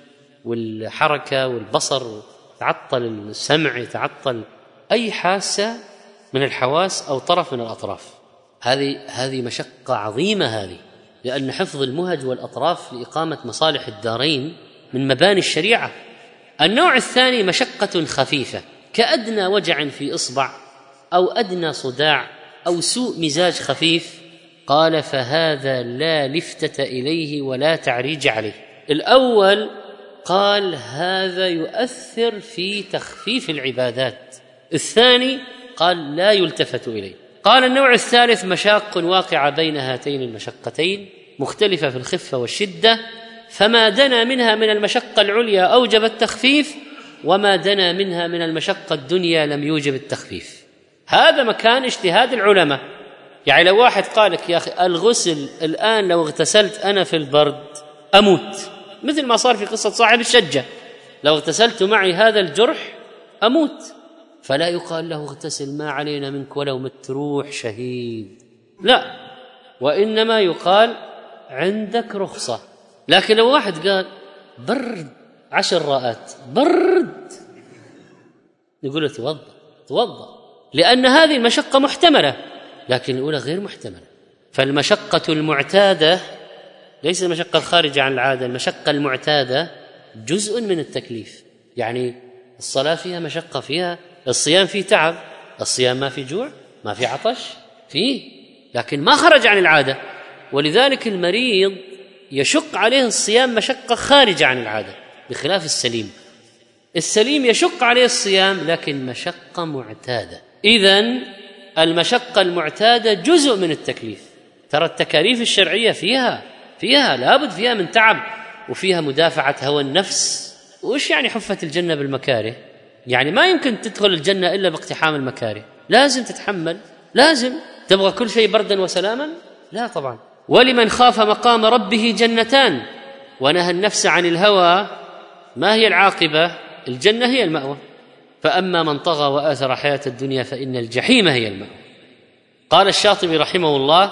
والحركة والبصر، تعطل السمع، تعطل أي حاسة من الحواس أو طرف من الأطراف. هذه هذه مشقة عظيمة هذه، لأن حفظ المهج والأطراف لإقامة مصالح الدارين من مباني الشريعة. النوع الثاني مشقة خفيفة كأدنى وجع في إصبع أو أدنى صداع أو سوء مزاج خفيف. قال فهذا لا لفتة إليه ولا تعريج عليه. الأول قال هذا يؤثر في تخفيف العبادات، الثاني قال لا يلتفت إليه. قال النوع الثالث مشاق واقعة بين هاتين المشقتين مختلفة في الخفة والشدة، فما دنا منها من المشقة العليا أوجب التخفيف، وما دنا منها من المشقة الدنيا لم يوجب التخفيف. هذا مكان اجتهاد العلماء. يعني لو واحد قالك يا أخي الغسل الآن لو اغتسلت أنا في البرد أموت، مثل ما صار في قصة صاحب الشجة، لو اغتسلت معي هذا الجرح أموت، فلا يقال له اغتسل ما علينا منك ولو مت روح شهيد، لا، وإنما يقال عندك رخصة. لكن لو واحد قال برد عشر راءات برد، نقول له توضأ توضأ، لأن هذه المشقة محتملة، لكن الأولى غير محتملة. فالمشقة المعتادة ليس المشقة الخارجة عن العادة، المشقة المعتادة جزء من التكليف. يعني الصلاة فيها مشقة، فيها الصيام فيه تعب، الصيام ما في جوع ما في عطش فيه، لكن ما خرج عن العادة. ولذلك المريض يشق عليه الصيام مشقة خارجة عن العادة بخلاف السليم. السليم يشق عليه الصيام لكن مشقة معتادة. إذن المشقة المعتادة جزء من التكليف. ترى التكاليف الشرعية فيها فيها لابد فيها من تعب، وفيها مدافعة هوى النفس. وإيش يعني حفت الجنة بالمكاره؟ يعني ما يمكن تدخل الجنة إلا باقتحام المكاره، لازم تتحمل، لازم. تبغى كل شيء بردا وسلاما؟ لا طبعا. ولمن خاف مقام ربه جنتان ونهى النفس عن الهوى ما هي العاقبة؟ الجنة هي المأوى. فأما من طغى وآثر حياة الدنيا فإن الجحيم هي المأوى. قال الشاطبي رحمه الله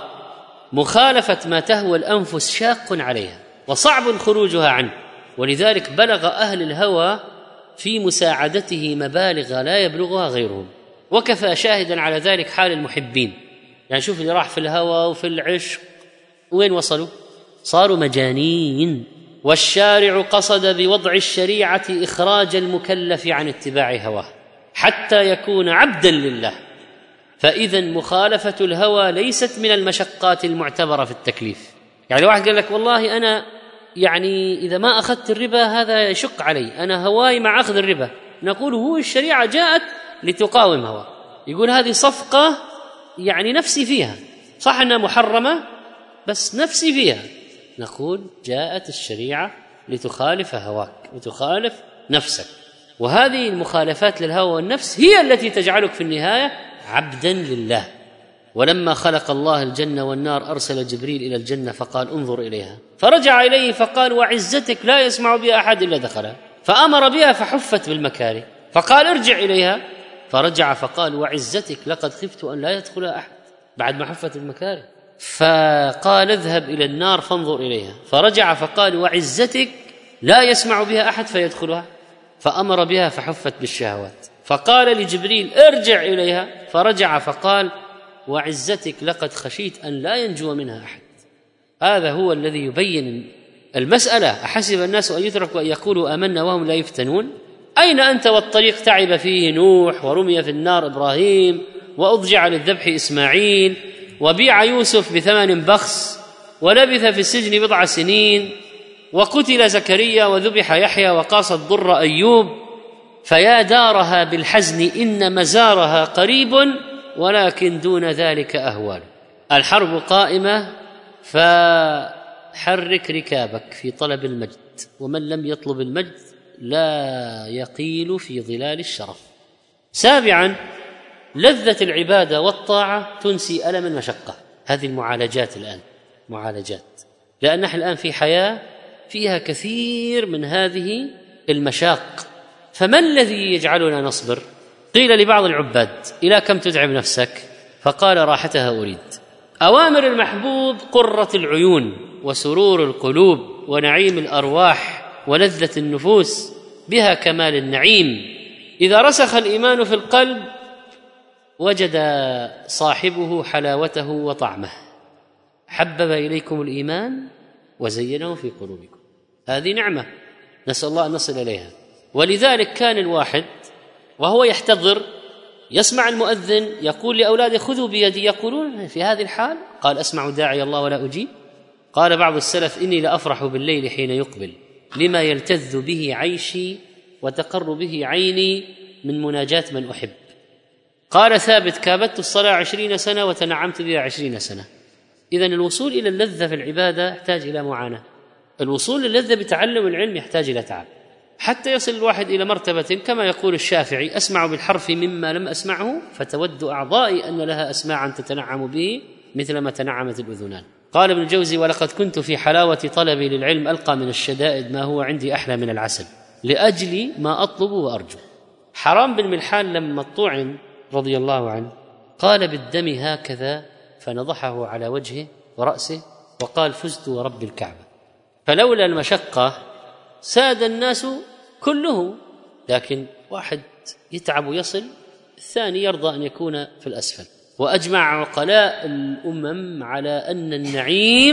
مخالفة ما تهوى الأنفس شاق عليها وصعب خروجها عنه، ولذلك بلغ أهل الهوى في مساعدته مبالغ لا يبلغها غيرهم، وكفى شاهدا على ذلك حال المحبين. يعني شوف اللي راح في الهوى وفي العشق وين وصلوا؟ صاروا مجانين. والشارع قصد بوضع الشريعة إخراج المكلف عن اتباع هواه حتى يكون عبدا لله. فإذا مخالفة الهوى ليست من المشقات المعتبرة في التكليف. يعني واحد قال لك والله أنا يعني إذا ما أخذت الربا هذا يشق علي، أنا هواي مع أخذ الربا، نقول هو الشريعة جاءت لتقاوم هواه. يقول هذه صفقة يعني نفسي فيها، صح أنها محرمة بس نفسي فيها، نقول جاءت الشريعة لتخالف هواك وتخالف نفسك. وهذه المخالفات للهوى والنفس هي التي تجعلك في النهاية عبدا لله. ولما خلق الله الجنة والنار أرسل جبريل إلى الجنة فقال انظر إليها، فرجع إليه فقال وعزتك لا يسمع بها أحد إلا دخلها، فأمر بها فحفت بالمكاره، فقال ارجع إليها، فرجع فقال وعزتك لقد خفت أن لا يدخلها أحد بعد ما حفت بالمكاره، فقال اذهب إلى النار فانظر إليها، فرجع فقال وعزتك لا يسمع بها أحد فيدخلها، فأمر بها فحفت بالشهوات، فقال لجبريل ارجع إليها، فرجع فقال وعزتك لقد خشيت أن لا ينجو منها أحد. هذا هو الذي يبين المسألة. أحسب الناس أن يتركوا أن يقولوا آمنا وهم لا يفتنون؟ أين أنت والطريق تعب فيه نوح، ورمي في النار إبراهيم، وأضجع للذبح إسماعيل، وبيع يوسف بثمن بخس، ولبث في السجن بضع سنين، وقتل زكريا وذبح يحيى وقاس الضر أيوب، فيا دارها بالحزن إن مزارها قريب، ولكن دون ذلك أهوال. الحرب قائمة فحرك ركابك في طلب المجد، ومن لم يطلب المجد لا يقيل في ظلال الشرف. سابعا، لذة العبادة والطاعة تنسي ألم المشقة. هذه المعالجات الآن معالجات، لأن نحن الآن في حياة فيها كثير من هذه المشاق، فما الذي يجعلنا نصبر؟ قيل لبعض العباد: إلى كم تتعب نفسك؟ فقال: راحتها أريد. أوامر المحبوب قرة العيون وسرور القلوب ونعيم الأرواح ولذة النفوس، بها كمال النعيم. إذا رسخ الإيمان في القلب وجد صاحبه حلاوته وطعمه. حبب إليكم الإيمان وزينه في قلوبكم، هذه نعمة نسأل الله أن نصل إليها. ولذلك كان الواحد وهو يحتضر يسمع المؤذن يقول لأولاده: خذوا بيدي. يقولون: في هذه الحال؟ قال: أسمع داعي الله ولا أجيب. قال بعض السلف: إني لأفرح بالليل حين يقبل، لما يلتذ به عيشي وتقر به عيني من مناجاة من أحب. قال ثابت: كابدت الصلاة عشرين سنة وتنعمت بها عشرين سنة. إذن الوصول إلى اللذة في العبادة يحتاج إلى معاناة، الوصول للذة بتعلم العلم يحتاج إلى تعب، حتى يصل الواحد إلى مرتبة كما يقول الشافعي: أسمع بالحرف مما لم أسمعه، فتود أعضائي أن لها أسماعا تتنعم به مثل ما تنعمت الأذنان. قال ابن الجوزي: ولقد كنت في حلاوة طلبي للعلم ألقى من الشدائد ما هو عندي أحلى من العسل، لأجل ما أطلب وأرجو. حرام بن ملحان لما طعن رضي الله عنه قال بالدم هكذا، فنضحه على وجهه ورأسه وقال: فزت ورب الكعبة. فلولا المشقة ساد الناس كله، لكن واحد يتعب ويصل، الثاني يرضى أن يكون في الأسفل. وأجمع عقلاء الأمم على أن النعيم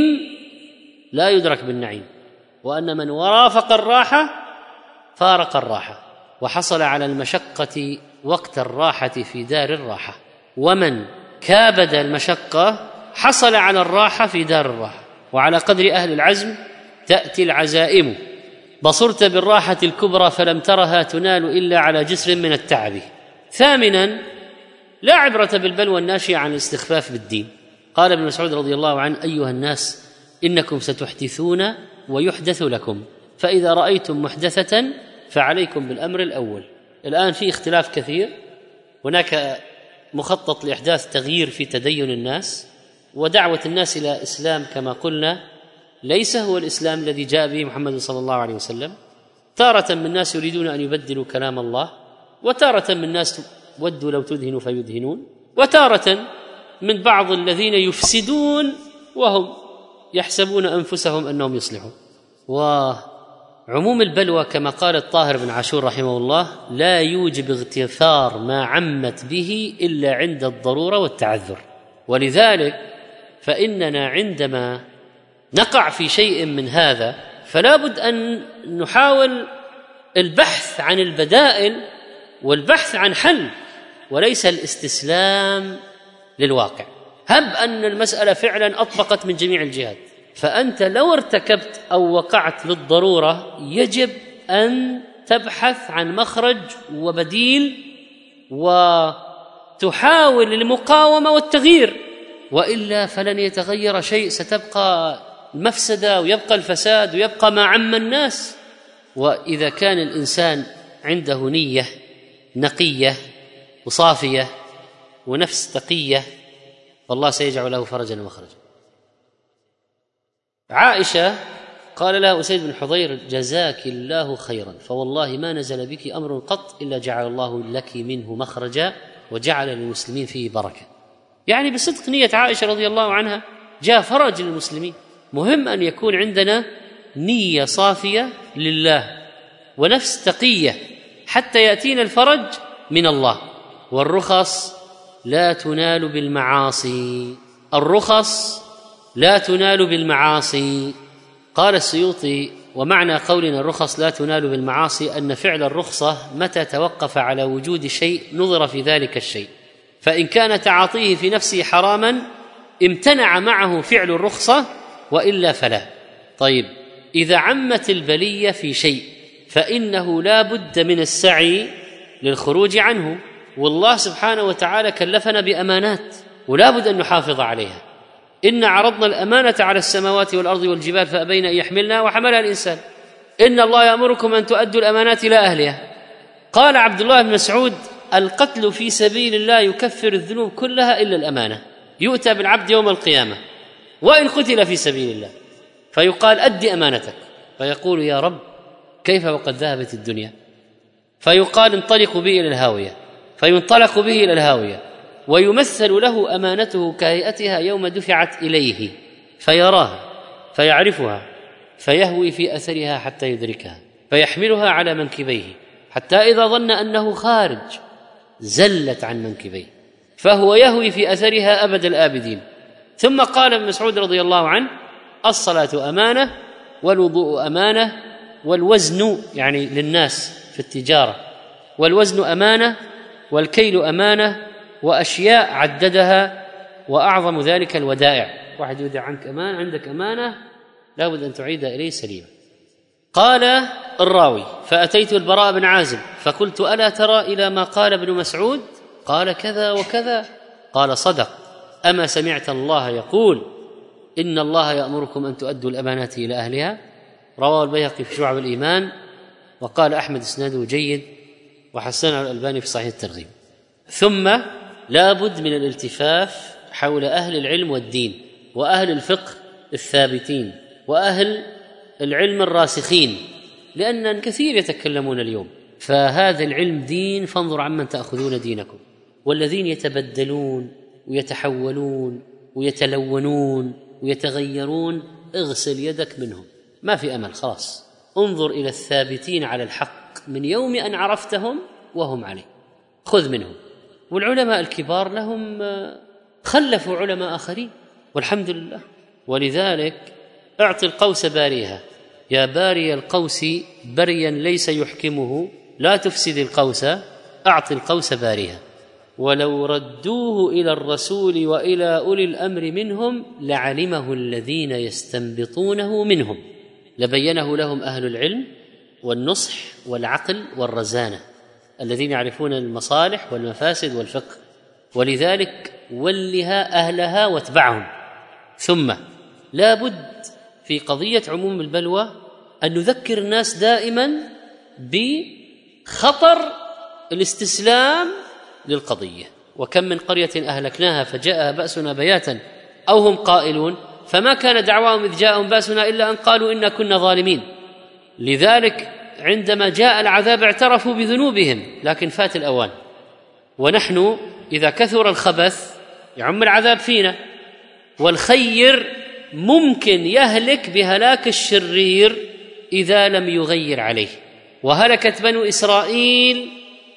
لا يدرك بالنعيم، وأن من ورافق الراحة فارق الراحة، وحصل على المشقة وقت الراحة في دار الراحة، ومن كابد المشقة حصل على الراحة في دار الراحة. وعلى قدر أهل العزم تأتي العزائم. بصرت بالراحة الكبرى فلم ترها تنال إلا على جسر من التعب. ثامنا، لا عبرة بالبلوى الناشئة عن الاستخفاف بالدين. قال ابن مسعود رضي الله عنه: أيها الناس إنكم ستحدثون ويحدث لكم، فإذا رأيتم محدثة فعليكم بالأمر الأول. الآن في اختلاف كثير، هناك مخطط لإحداث تغيير في تدين الناس ودعوة الناس إلى إسلام كما قلنا ليس هو الإسلام الذي جاء به محمد صلى الله عليه وسلم. تارة من الناس يريدون أن يبدلوا كلام الله، وتارة من الناس ودوا لو تدهنوا فيدهنون، وتارة من بعض الذين يفسدون وهم يحسبون أنفسهم أنهم يصلحون. وعموم البلوى كما قال الطاهر بن عاشور رحمه الله: لا يوجب اغتفار ما عمت به إلا عند الضرورة والتعذر. ولذلك فإننا عندما نقع في شيء من هذا فلا بد أن نحاول البحث عن البدائل والبحث عن حل، وليس الاستسلام للواقع. هب أن المسألة فعلا أطبقت من جميع الجهات، فأنت لو ارتكبت أو وقعت للضرورة يجب أن تبحث عن مخرج وبديل وتحاول المقاومة والتغيير، وإلا فلن يتغير شيء، ستبقى المفسدة ويبقى الفساد ويبقى ما عم الناس. وإذا كان الإنسان عنده نية نقية وصافية ونفس تقية فالله سيجعل له فرجا ومخرجا. عائشة قال لها أسيد بن حضير: جزاك الله خيرا، فوالله ما نزل بك أمر قط إلا جعل الله لك منه مخرجا وجعل للمسلمين فيه بركة. يعني بصدق نية عائشة رضي الله عنها جاء فرج للمسلمين. مهم أن يكون عندنا نية صافية لله ونفس تقية حتى يأتينا الفرج من الله. والرخص لا تنال بالمعاصي، الرخص لا تنال بالمعاصي. قال السيوطي: ومعنى قولنا الرخص لا تنال بالمعاصي أن فعل الرخصة متى توقف على وجود شيء نظر في ذلك الشيء، فإن كان تعاطيه في نفسه حراما امتنع معه فعل الرخصة وإلا فلا. طيب، إذا عمت البلية في شيء فإنه لا بد من السعي للخروج عنه، والله سبحانه وتعالى كلفنا بأمانات ولا بد أن نحافظ عليها. إن عرضنا الأمانة على السماوات والأرض والجبال فأبين أن يحملنها وحملها الإنسان. إن الله يأمركم أن تؤدوا الأمانات إلى أهلها. قال عبد الله بن مسعود: القتل في سبيل الله يكفر الذنوب كلها إلا الأمانة. يؤتى بالعبد يوم القيامة وإن قتل في سبيل الله فيقال: أد أمانتك، فيقول: يا رب كيف وقد ذهبت الدنيا؟ فيقال: انطلقوا به إلى الهاوية، فينطلق به إلى الهاوية ويمثل له أمانته كهيئتها يوم دفعت إليه فيراها فيعرفها فيهوي في أثرها حتى يدركها فيحملها على منكبيه حتى إذا ظن أنه خارج زلت عن منكبيه فهو يهوي في أثرها أبد الآبدين. ثم قال ابن مسعود رضي الله عنه: الصلاة أمانة، والوضوء أمانة، والوزن يعني للناس في التجارة، والوزن أمانة، والكيل أمانة، وأشياء عددها وأعظم ذلك الودائع. واحد يودع عنك أمانة، عندك أمانة لا بد أن تعيدها إليه سليمة. قال الراوي: فأتيت البراء بن عازب فقلت: ألا ترى إلى ما قال ابن مسعود؟ قال: كذا وكذا. قال: صدق. أما سمعت الله يقول: إن الله يأمركم أن تؤدوا الأمانات إلى أهلها؟ رواه البيهقي في شعب الإيمان، وقال أحمد إسناده جيد، وحسنه الألباني في صحيح الترغيب. ثم لا بد من الالتفاف حول أهل العلم والدين، وأهل الفقه الثابتين، وأهل العلم الراسخين، لأن كثير يتكلمون اليوم. فهذا العلم دين، فانظر عمن تأخذون دينكم. والذين يتبدلون ويتحولون ويتلونون ويتغيرون اغسل يدك منهم، ما في أمل، خلاص. انظر إلى الثابتين على الحق من يوم أن عرفتهم وهم عليه، خذ منهم. والعلماء الكبار لهم خلفوا علماء آخرين والحمد لله. ولذلك اعط القوس باريها، يا باري القوس بريا ليس يحكمه، لا تفسد القوس، اعط القوس باريها. ولو ردوه إلى الرسول وإلى أولي الأمر منهم لعلمه الذين يستنبطونه منهم، لبينه لهم أهل العلم والنصح والعقل والرزانة الذين يعرفون المصالح والمفاسد والفقه. ولذلك ولها أهلها واتبعهم. ثم لا بد في قضية عموم البلوى أن نذكر الناس دائما بخطر الاستسلام للقضية. وكم من قرية أهلكناها فجاءها بأسنا بياتا أو هم قائلون، فما كان دعواهم إذ جاءهم بأسنا إلا أن قالوا إنا كنا ظالمين. لذلك عندما جاء العذاب اعترفوا بذنوبهم، لكن فات الأوان. ونحن إذا كثر الخبث يعم العذاب فينا، والخير ممكن يهلك بهلاك الشرير إذا لم يغير عليه. وهلكت بنو إسرائيل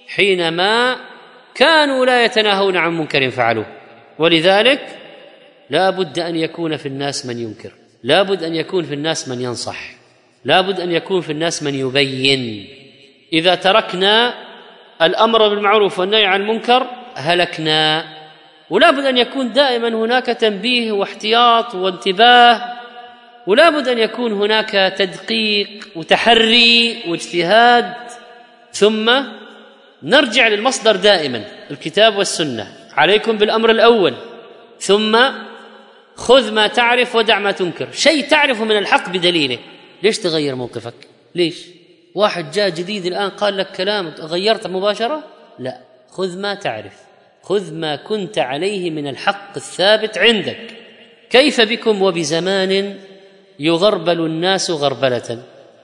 حينما كانوا لا يتناهون عن منكر فعلوه. ولذلك لا بد أن يكون في الناس من ينكر، لا بد أن يكون في الناس من ينصح، لا بد أن يكون في الناس من يبين. إذا تركنا الأمر بالمعروف والنهي عن المنكر هلكنا. ولا بد أن يكون دائما هناك تنبيه واحتياط وانتباه، ولا بد أن يكون هناك تدقيق وتحري واجتهاد. ثم نرجع للمصدر دائما، الكتاب والسنة. عليكم بالأمر الأول، ثم خذ ما تعرف ودع ما تنكر. شيء تعرفه من الحق بدليله، ليش تغير موقفك؟ ليش؟ واحد جاء جديد الآن قال لك كلام غيرت مباشرة؟ لا، خذ ما تعرف، خذ ما كنت عليه من الحق الثابت عندك. كيف بكم وبزمان يغربل الناس غربلة،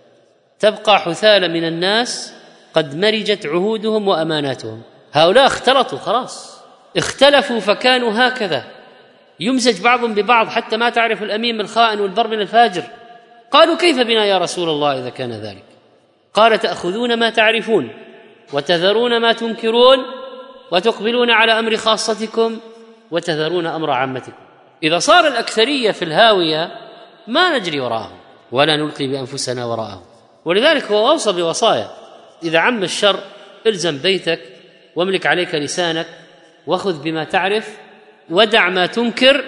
تبقى حثالة من الناس قد مرجت عهودهم وأماناتهم. هؤلاء اختلطوا، خلاص اختلفوا فكانوا هكذا، يمزج بعضهم ببعض حتى ما تعرف الأمين من الخائن والبر من الفاجر. قالوا: كيف بنا يا رسول الله إذا كان ذلك؟ قال: تأخذون ما تعرفون وتذرون ما تنكرون وتقبلون على أمر خاصتكم وتذرون أمر عامتكم. إذا صار الأكثرية في الهاوية ما نجري وراءهم ولا نلقي بأنفسنا وراءهم. ولذلك هو أوصى بوصايا: إذا عم الشر الزم بيتك واملك عليك لسانك، وخذ بما تعرف ودع ما تنكر،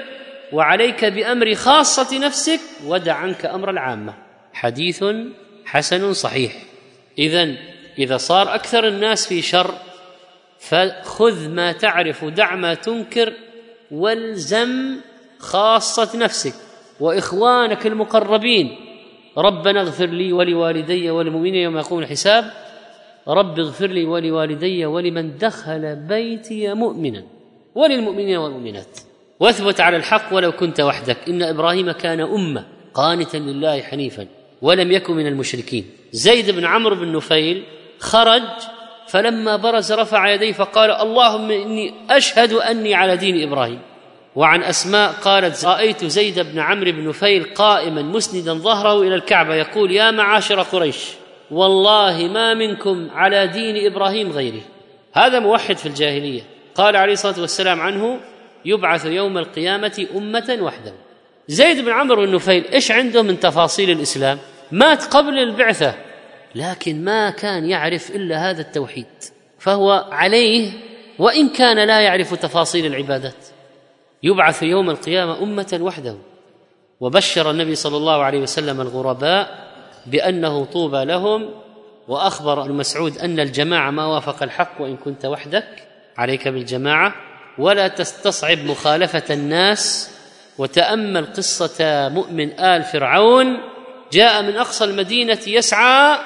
وعليك بأمر خاصة نفسك ودع عنك أمر العامة. حديث حسن صحيح. إذن إذا صار أكثر الناس في شر فخذ ما تعرف دع ما تنكر، والزم خاصة نفسك وإخوانك المقربين. ربنا اغفر لي ولوالدي وللمؤمنين يوم يقوم الحساب، رب اغفر لي ولوالدي ولمن دخل بيتي مؤمنا وللمؤمنين والمؤمنات. واثبت على الحق ولو كنت وحدك. إن إبراهيم كان أمة قانتا لله حنيفا ولم يكن من المشركين. زيد بن عمرو بن نفيل خرج فلما برز رفع يديه فقال اللهم إني أشهد أني على دين إبراهيم. وعن أسماء قالت رأيت زيد بن عمرو بن نفيل قائما مسندا ظهره إلى الكعبة يقول يا معاشر قريش والله ما منكم على دين إبراهيم غيري. هذا موحد في الجاهلية. قال عليه الصلاة والسلام عنه يبعث يوم القيامة أمة وحده. زيد بن عمرو بن نفيل إيش عنده من تفاصيل الإسلام؟ مات قبل البعثة لكن ما كان يعرف إلا هذا التوحيد، فهو عليه وإن كان لا يعرف تفاصيل العبادات. يبعث يوم القيامة أمة وحده. وبشر النبي صلى الله عليه وسلم الغرباء بأنه طوبى لهم، وأخبر ابن مسعود أن الجماعة ما وافق الحق وإن كنت وحدك عليك بالجماعة ولا تستصعب مخالفة الناس. وتأمل قصة مؤمن آل فرعون جاء من أقصى المدينة يسعى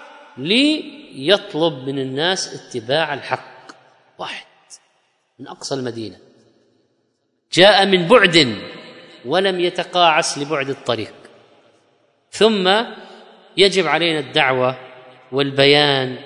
ليطلب من الناس اتباع الحق. واحد من أقصى المدينة جاء من بعد ولم يتقاعس لبعد الطريق. ثم يجب علينا الدعوة والبيان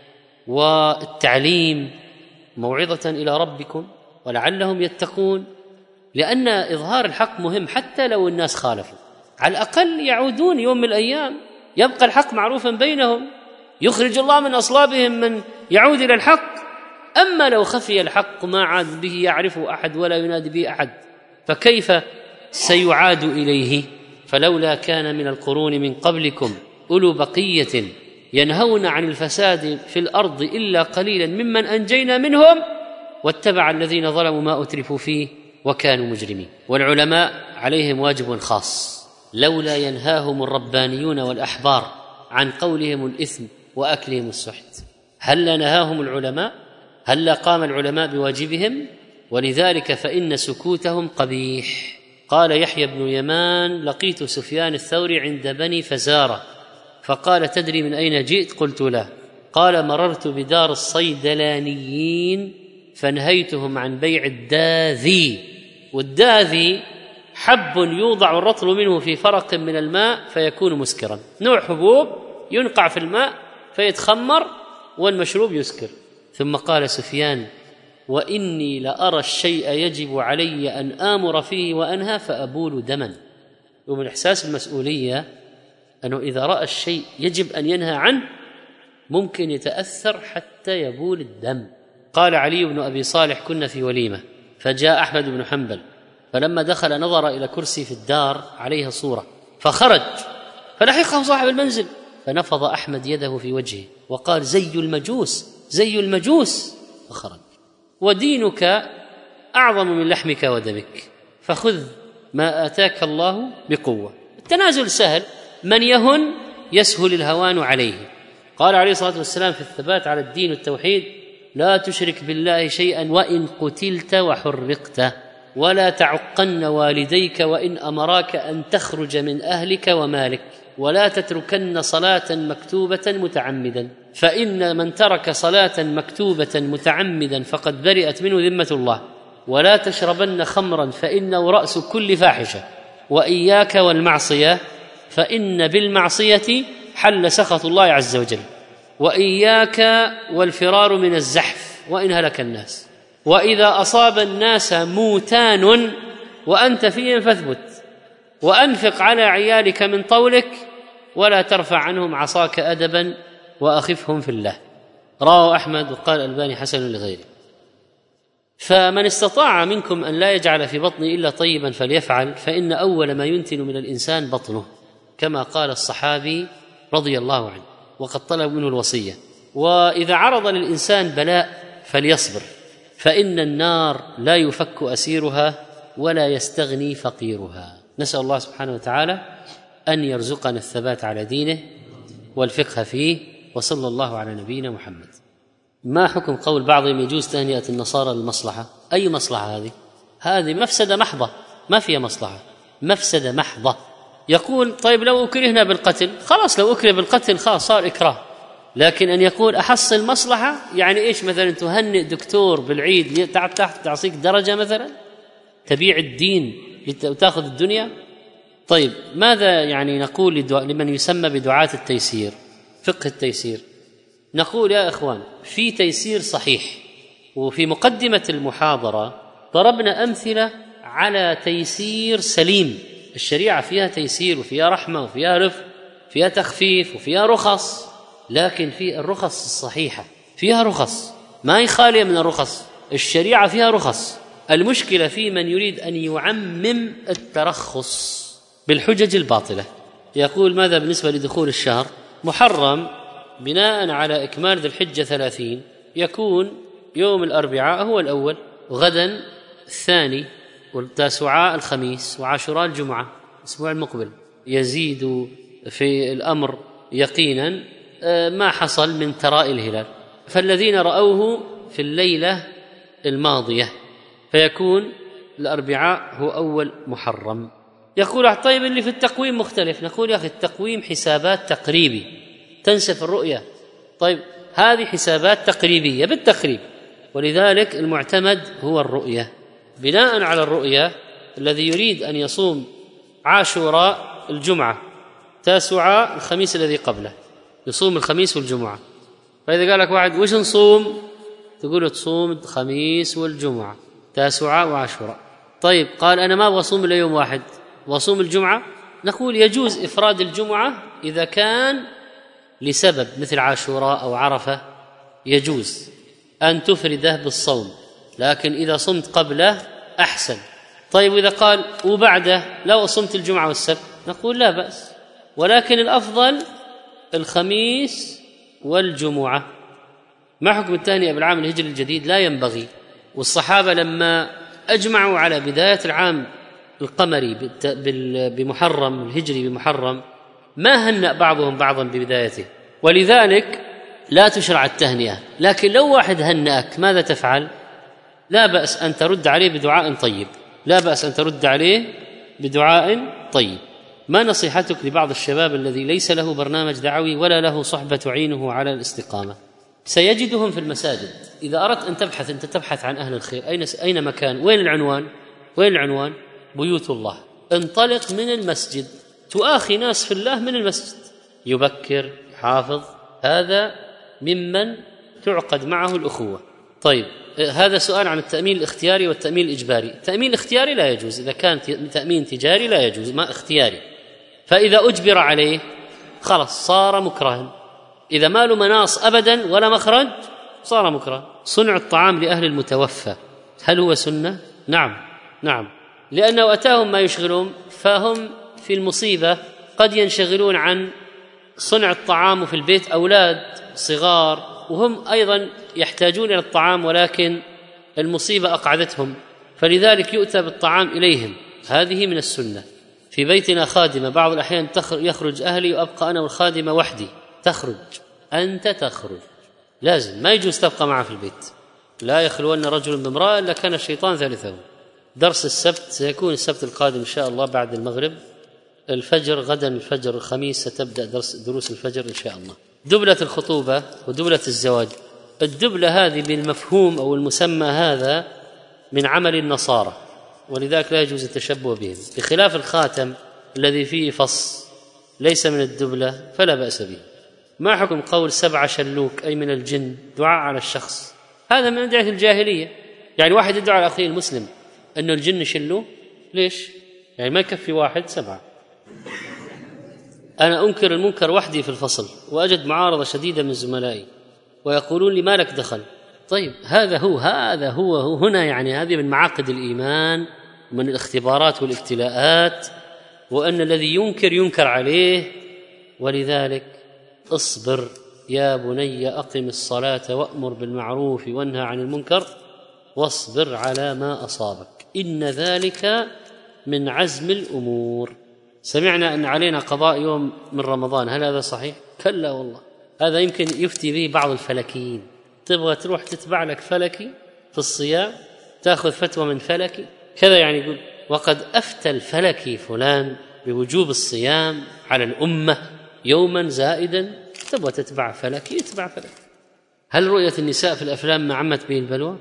والتعليم موعظة إلى ربكم ولعلهم يتقون، لأن إظهار الحق مهم حتى لو الناس خالفوا، على الأقل يعودون يوم من الأيام يبقى الحق معروفا بينهم، يخرج الله من أصلابهم من يعود إلى الحق. أما لو خفي الحق ما عاد به يعرفه أحد ولا ينادي به أحد فكيف سيعاد إليه؟ فلولا كان من القرون من قبلكم أولو بقية ينهون عن الفساد في الأرض إلا قليلا ممن أنجينا منهم واتبع الذين ظلموا ما أترفوا فيه وكانوا مجرمين. والعلماء عليهم واجب خاص، لولا ينهاهم الربانيون والأحبار عن قولهم الإثم وأكلهم السحت هل نهاهم العلماء؟ هل قام العلماء بواجبهم؟ ولذلك فإن سكوتهم قبيح. قال يحيى بن يمان لقيت سفيان الثوري عند بني فزارة فقال تدري من أين جئت؟ قلت لا. قال مررت بدار الصيدلانيين فنهيتهم عن بيع الداذي. والداذي حب يوضع الرطل منه في فرق من الماء فيكون مسكرا، نوع حبوب ينقع في الماء فيتخمر والمشروب يسكر. ثم قال سفيان وإني لأرى الشيء يجب علي أن آمر فيه وأنهى فأبول دما. ومن إحساس المسؤولية أنه إذا رأى الشيء يجب أن ينهى عنه ممكن يتأثر حتى يبول الدم. قال علي بن أبي صالح كنا في وليمة فجاء أحمد بن حنبل فلما دخل نظر إلى كرسي في الدار عليها صورة فخرج فلحقه صاحب المنزل فنفض أحمد يده في وجهه وقال زي المجوس زي المجوس فخرج. ودينك أعظم من لحمك ودمك فخذ ما آتاك الله بقوة. التنازل سهل، من يهن يسهل الهوان عليه. قال عليه الصلاة والسلام في الثبات على الدين والتوحيد لا تشرك بالله شيئا وإن قتلت وحرقت ولا تعقن والديك وإن أمراك أن تخرج من أهلك ومالك ولا تتركن صلاة مكتوبة متعمدا فإن من ترك صلاة مكتوبة متعمدا فقد برئت منه ذمة الله ولا تشربن خمرا فإنه رأس كل فاحشة وإياك والمعصية فإن بالمعصية حل سخط الله عز وجل وإياك والفرار من الزحف وإن هلك الناس وإذا أصاب الناس موتان وأنت فيهم فاثبت وأنفق على عيالك من طولك ولا ترفع عنهم عصاك أدبا وأخفهم في الله. رواه أحمد وقال الألباني حسن لغيره. فمن استطاع منكم أن لا يجعل في بطنه إلا طيبا فليفعل فإن أول ما ينتن من الإنسان بطنه كما قال الصحابي رضي الله عنه وقد طلب منه الوصية. وإذا عرض للإنسان بلاء فليصبر فإن النار لا يفك أسيرها ولا يستغني فقيرها. نسأل الله سبحانه وتعالى أن يرزقنا الثبات على دينه والفقه فيه، وصلى الله على نبينا محمد. ما حكم قول بعضهم يجوز تهنئة النصارى للمصلحة؟ أي مصلحة هذه؟ هذه مفسدة محضة، ما فيها مصلحة، مفسدة محضة. يقول طيب لو أكرهنا بالقتل، خلاص لو أكره بالقتل خلاص صار إكراه، لكن أن يقول أحصل مصلحة، يعني إيش مثلا تهنئ دكتور بالعيد تحت تعصيك درجة مثلا، تبيع الدين وتأخذ الدنيا؟ طيب ماذا يعني نقول لمن يسمى بدعاة التيسير، فقه التيسير؟ نقول يا إخوان في تيسير صحيح، وفي مقدمة المحاضرة ضربنا أمثلة على تيسير سليم. الشريعة فيها تيسير وفيها رحمة وفيها رفق، فيها تخفيف وفيها رخص، لكن في الرخص الصحيحة فيها رخص، ما هي خالية من الرخص، الشريعة فيها رخص. المشكلة في من يريد أن يعمم الترخص بالحجج الباطلة. يقول ماذا بالنسبة لدخول الشهر؟ محرم بناء على إكمال ذي الحجة ثلاثين، يكون يوم الأربعاء هو الأول، وغدا الثاني، والتاسعاء الخميس، وعاشوراء الجمعة الأسبوع المقبل. يزيد في الأمر يقينا ما حصل من تراءي الهلال، فالذين رأوه في الليلة الماضية فيكون الأربعاء هو أول محرم. يقول طيب اللي في التقويم مختلف، نقول يا أخي التقويم حسابات تقريبي تنسف الرؤية، طيب هذه حسابات تقريبية بالتقريب، ولذلك المعتمد هو الرؤية. بناء على الرؤية الذي يريد أن يصوم عاشوراء الجمعة، تاسعاء الخميس الذي قبله، يصوم الخميس والجمعة. فإذا قال لك واحد وش نصوم؟ تقول له تصوم الخميس والجمعة، تاسعاء وعاشوراء. طيب قال أنا ما أبغى أصوم إلا يوم واحد وأصوم الجمعة، نقول يجوز إفراد الجمعة إذا كان لسبب مثل عاشوراء أو عرفة، يجوز أن تفرده بالصوم، لكن إذا صمت قبله أحسن. طيب وإذا قال وبعده لو صمت الجمعة والسبت، نقول لا بأس، ولكن الأفضل الخميس والجمعة. ما حكم التهنئة بالعام الهجري الجديد؟ لا ينبغي. والصحابة لما أجمعوا على بداية العام القمري بمحرم الهجري بمحرم ما هنأ بعضهم بعضا ببدايته، ولذلك لا تشرع التهنئة. لكن لو واحد هنأك ماذا تفعل؟ لا بأس أن ترد عليه بدعاء طيب، لا بأس أن ترد عليه بدعاء طيب. ما نصيحتك لبعض الشباب الذي ليس له برنامج دعوي ولا له صحبة تعينه على الاستقامة؟ سيجدهم في المساجد. إذا أردت أن تبحث أنت تبحث عن أهل الخير، أين أين مكان؟ وين العنوان؟ وين العنوان؟ بيوت الله. انطلق من المسجد، تؤاخي ناس في الله من المسجد، يبكر يحافظ، هذا ممن تعقد معه الأخوة. طيب هذا سؤال عن التأمين الاختياري والتأمين الإجباري. التأمين الاختياري لا يجوز، إذا كان تأمين تجاري لا يجوز، ما اختياري. فإذا أجبر عليه خلاص صار مكرها، إذا ما له مناص أبدا ولا مخرج صار مكره. صنع الطعام لأهل المتوفى هل هو سنة؟ نعم نعم، لأنه أتاهم ما يشغلهم، فهم في المصيبة قد ينشغلون عن صنع الطعام، في البيت أولاد صغار وهم أيضا يحتاجون إلى الطعام، ولكن المصيبة أقعدتهم، فلذلك يؤتى بالطعام إليهم. هذه من السنة. في بيتنا خادمة، بعض الأحيان يخرج أهلي وأبقى أنا والخادمة وحدي، تخرج أنت تخرج، لازم ما يجوز تبقى معه في البيت. لا يخلون رجل بامرأة إلا كان الشيطان ثالثه. درس السبت سيكون السبت القادم إن شاء الله بعد المغرب، الفجر غدا الفجر الخميس ستبدأ درس دروس الفجر إن شاء الله. دبلة الخطوبة ودبلة الزواج، الدبلة هذه بالمفهوم أو المسمى هذا من عمل النصارى، ولذلك لا يجوز التشبه بهم، بخلاف الخاتم الذي فيه فص ليس من الدبلة فلا بأس به. ما حكم قول سبع شلوك أي من الجن دعاء على الشخص؟ هذا من أدعية الجاهلية، يعني واحد يدعو على أخيه المسلم أنه الجن شلوه، ليش؟ يعني ما يكفي واحد سبعة. أنا أنكر المنكر وحدي في الفصل وأجد معارضة شديدة من زملائي ويقولون لي ما لك دخل. طيب هذا هو هذا هو, هو هنا يعني هذه من معاقد الإيمان ومن الاختبارات والابتلاءات، وأن الذي ينكر ينكر عليه. ولذلك اصبر يا بني أقم الصلاة وأمر بالمعروف وانهى عن المنكر واصبر على ما أصابك. إن ذلك من عزم الأمور. سمعنا أن علينا قضاء يوم من رمضان، هل هذا صحيح؟ كلا والله، هذا يمكن يفتي به بعض الفلكيين. تبغى تروح تتبع لك فلكي في الصيام، تأخذ فتوى من فلكي كذا، يعني يقول وقد أفتى الفلكي فلان بوجوب الصيام على الأمة يوما زائدا، تبغى تتبع فلكي يتبع فلكي. هل رؤية النساء في الأفلام ما عمت به البلوى؟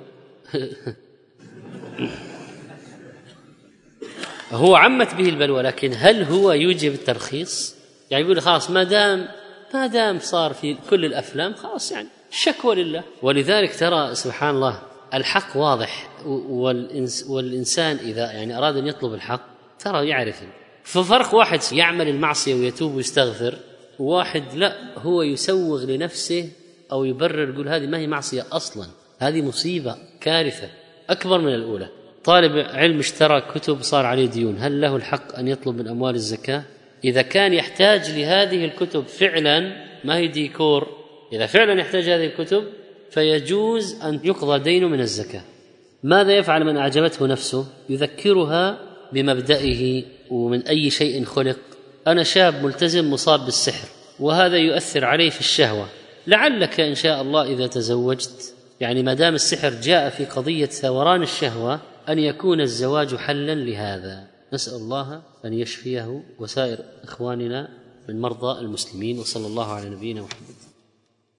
هو عمت به البلوى، لكن هل هو يوجب الترخيص؟ يعني يقول خلاص ما دام ما دام صار في كل الأفلام خلاص، يعني الشكوى لله. ولذلك ترى سبحان الله الحق واضح، والإنس والإنسان إذا يعني أراد أن يطلب الحق ترى يعرف. ففرق واحد يعمل المعصية ويتوب ويستغفر، وواحد لا هو يسوغ لنفسه أو يبرر يقول هذه ما هي معصية أصلا، هذه مصيبة كارثة أكبر من الأولى. طالب علم اشترى كتب صار عليه ديون، هل له الحق أن يطلب من أموال الزكاة؟ إذا كان يحتاج لهذه الكتب فعلا، ما هي ديكور، إذا فعلا يحتاج هذه الكتب فيجوز أن يقضى دينه من الزكاة. ماذا يفعل من أعجبته نفسه؟ يذكرها بمبدئه ومن أي شيء خلق. أنا شاب ملتزم مصاب بالسحر، وهذا يؤثر عليه في الشهوة، لعلك إن شاء الله إذا تزوجت، يعني ما دام السحر جاء في قضية ثوران الشهوة، أن يكون الزواج حلا لهذا. نسأل الله أن يشفيه وسائر إخواننا من مرضى المسلمين، وصلى الله على نبينا محمد.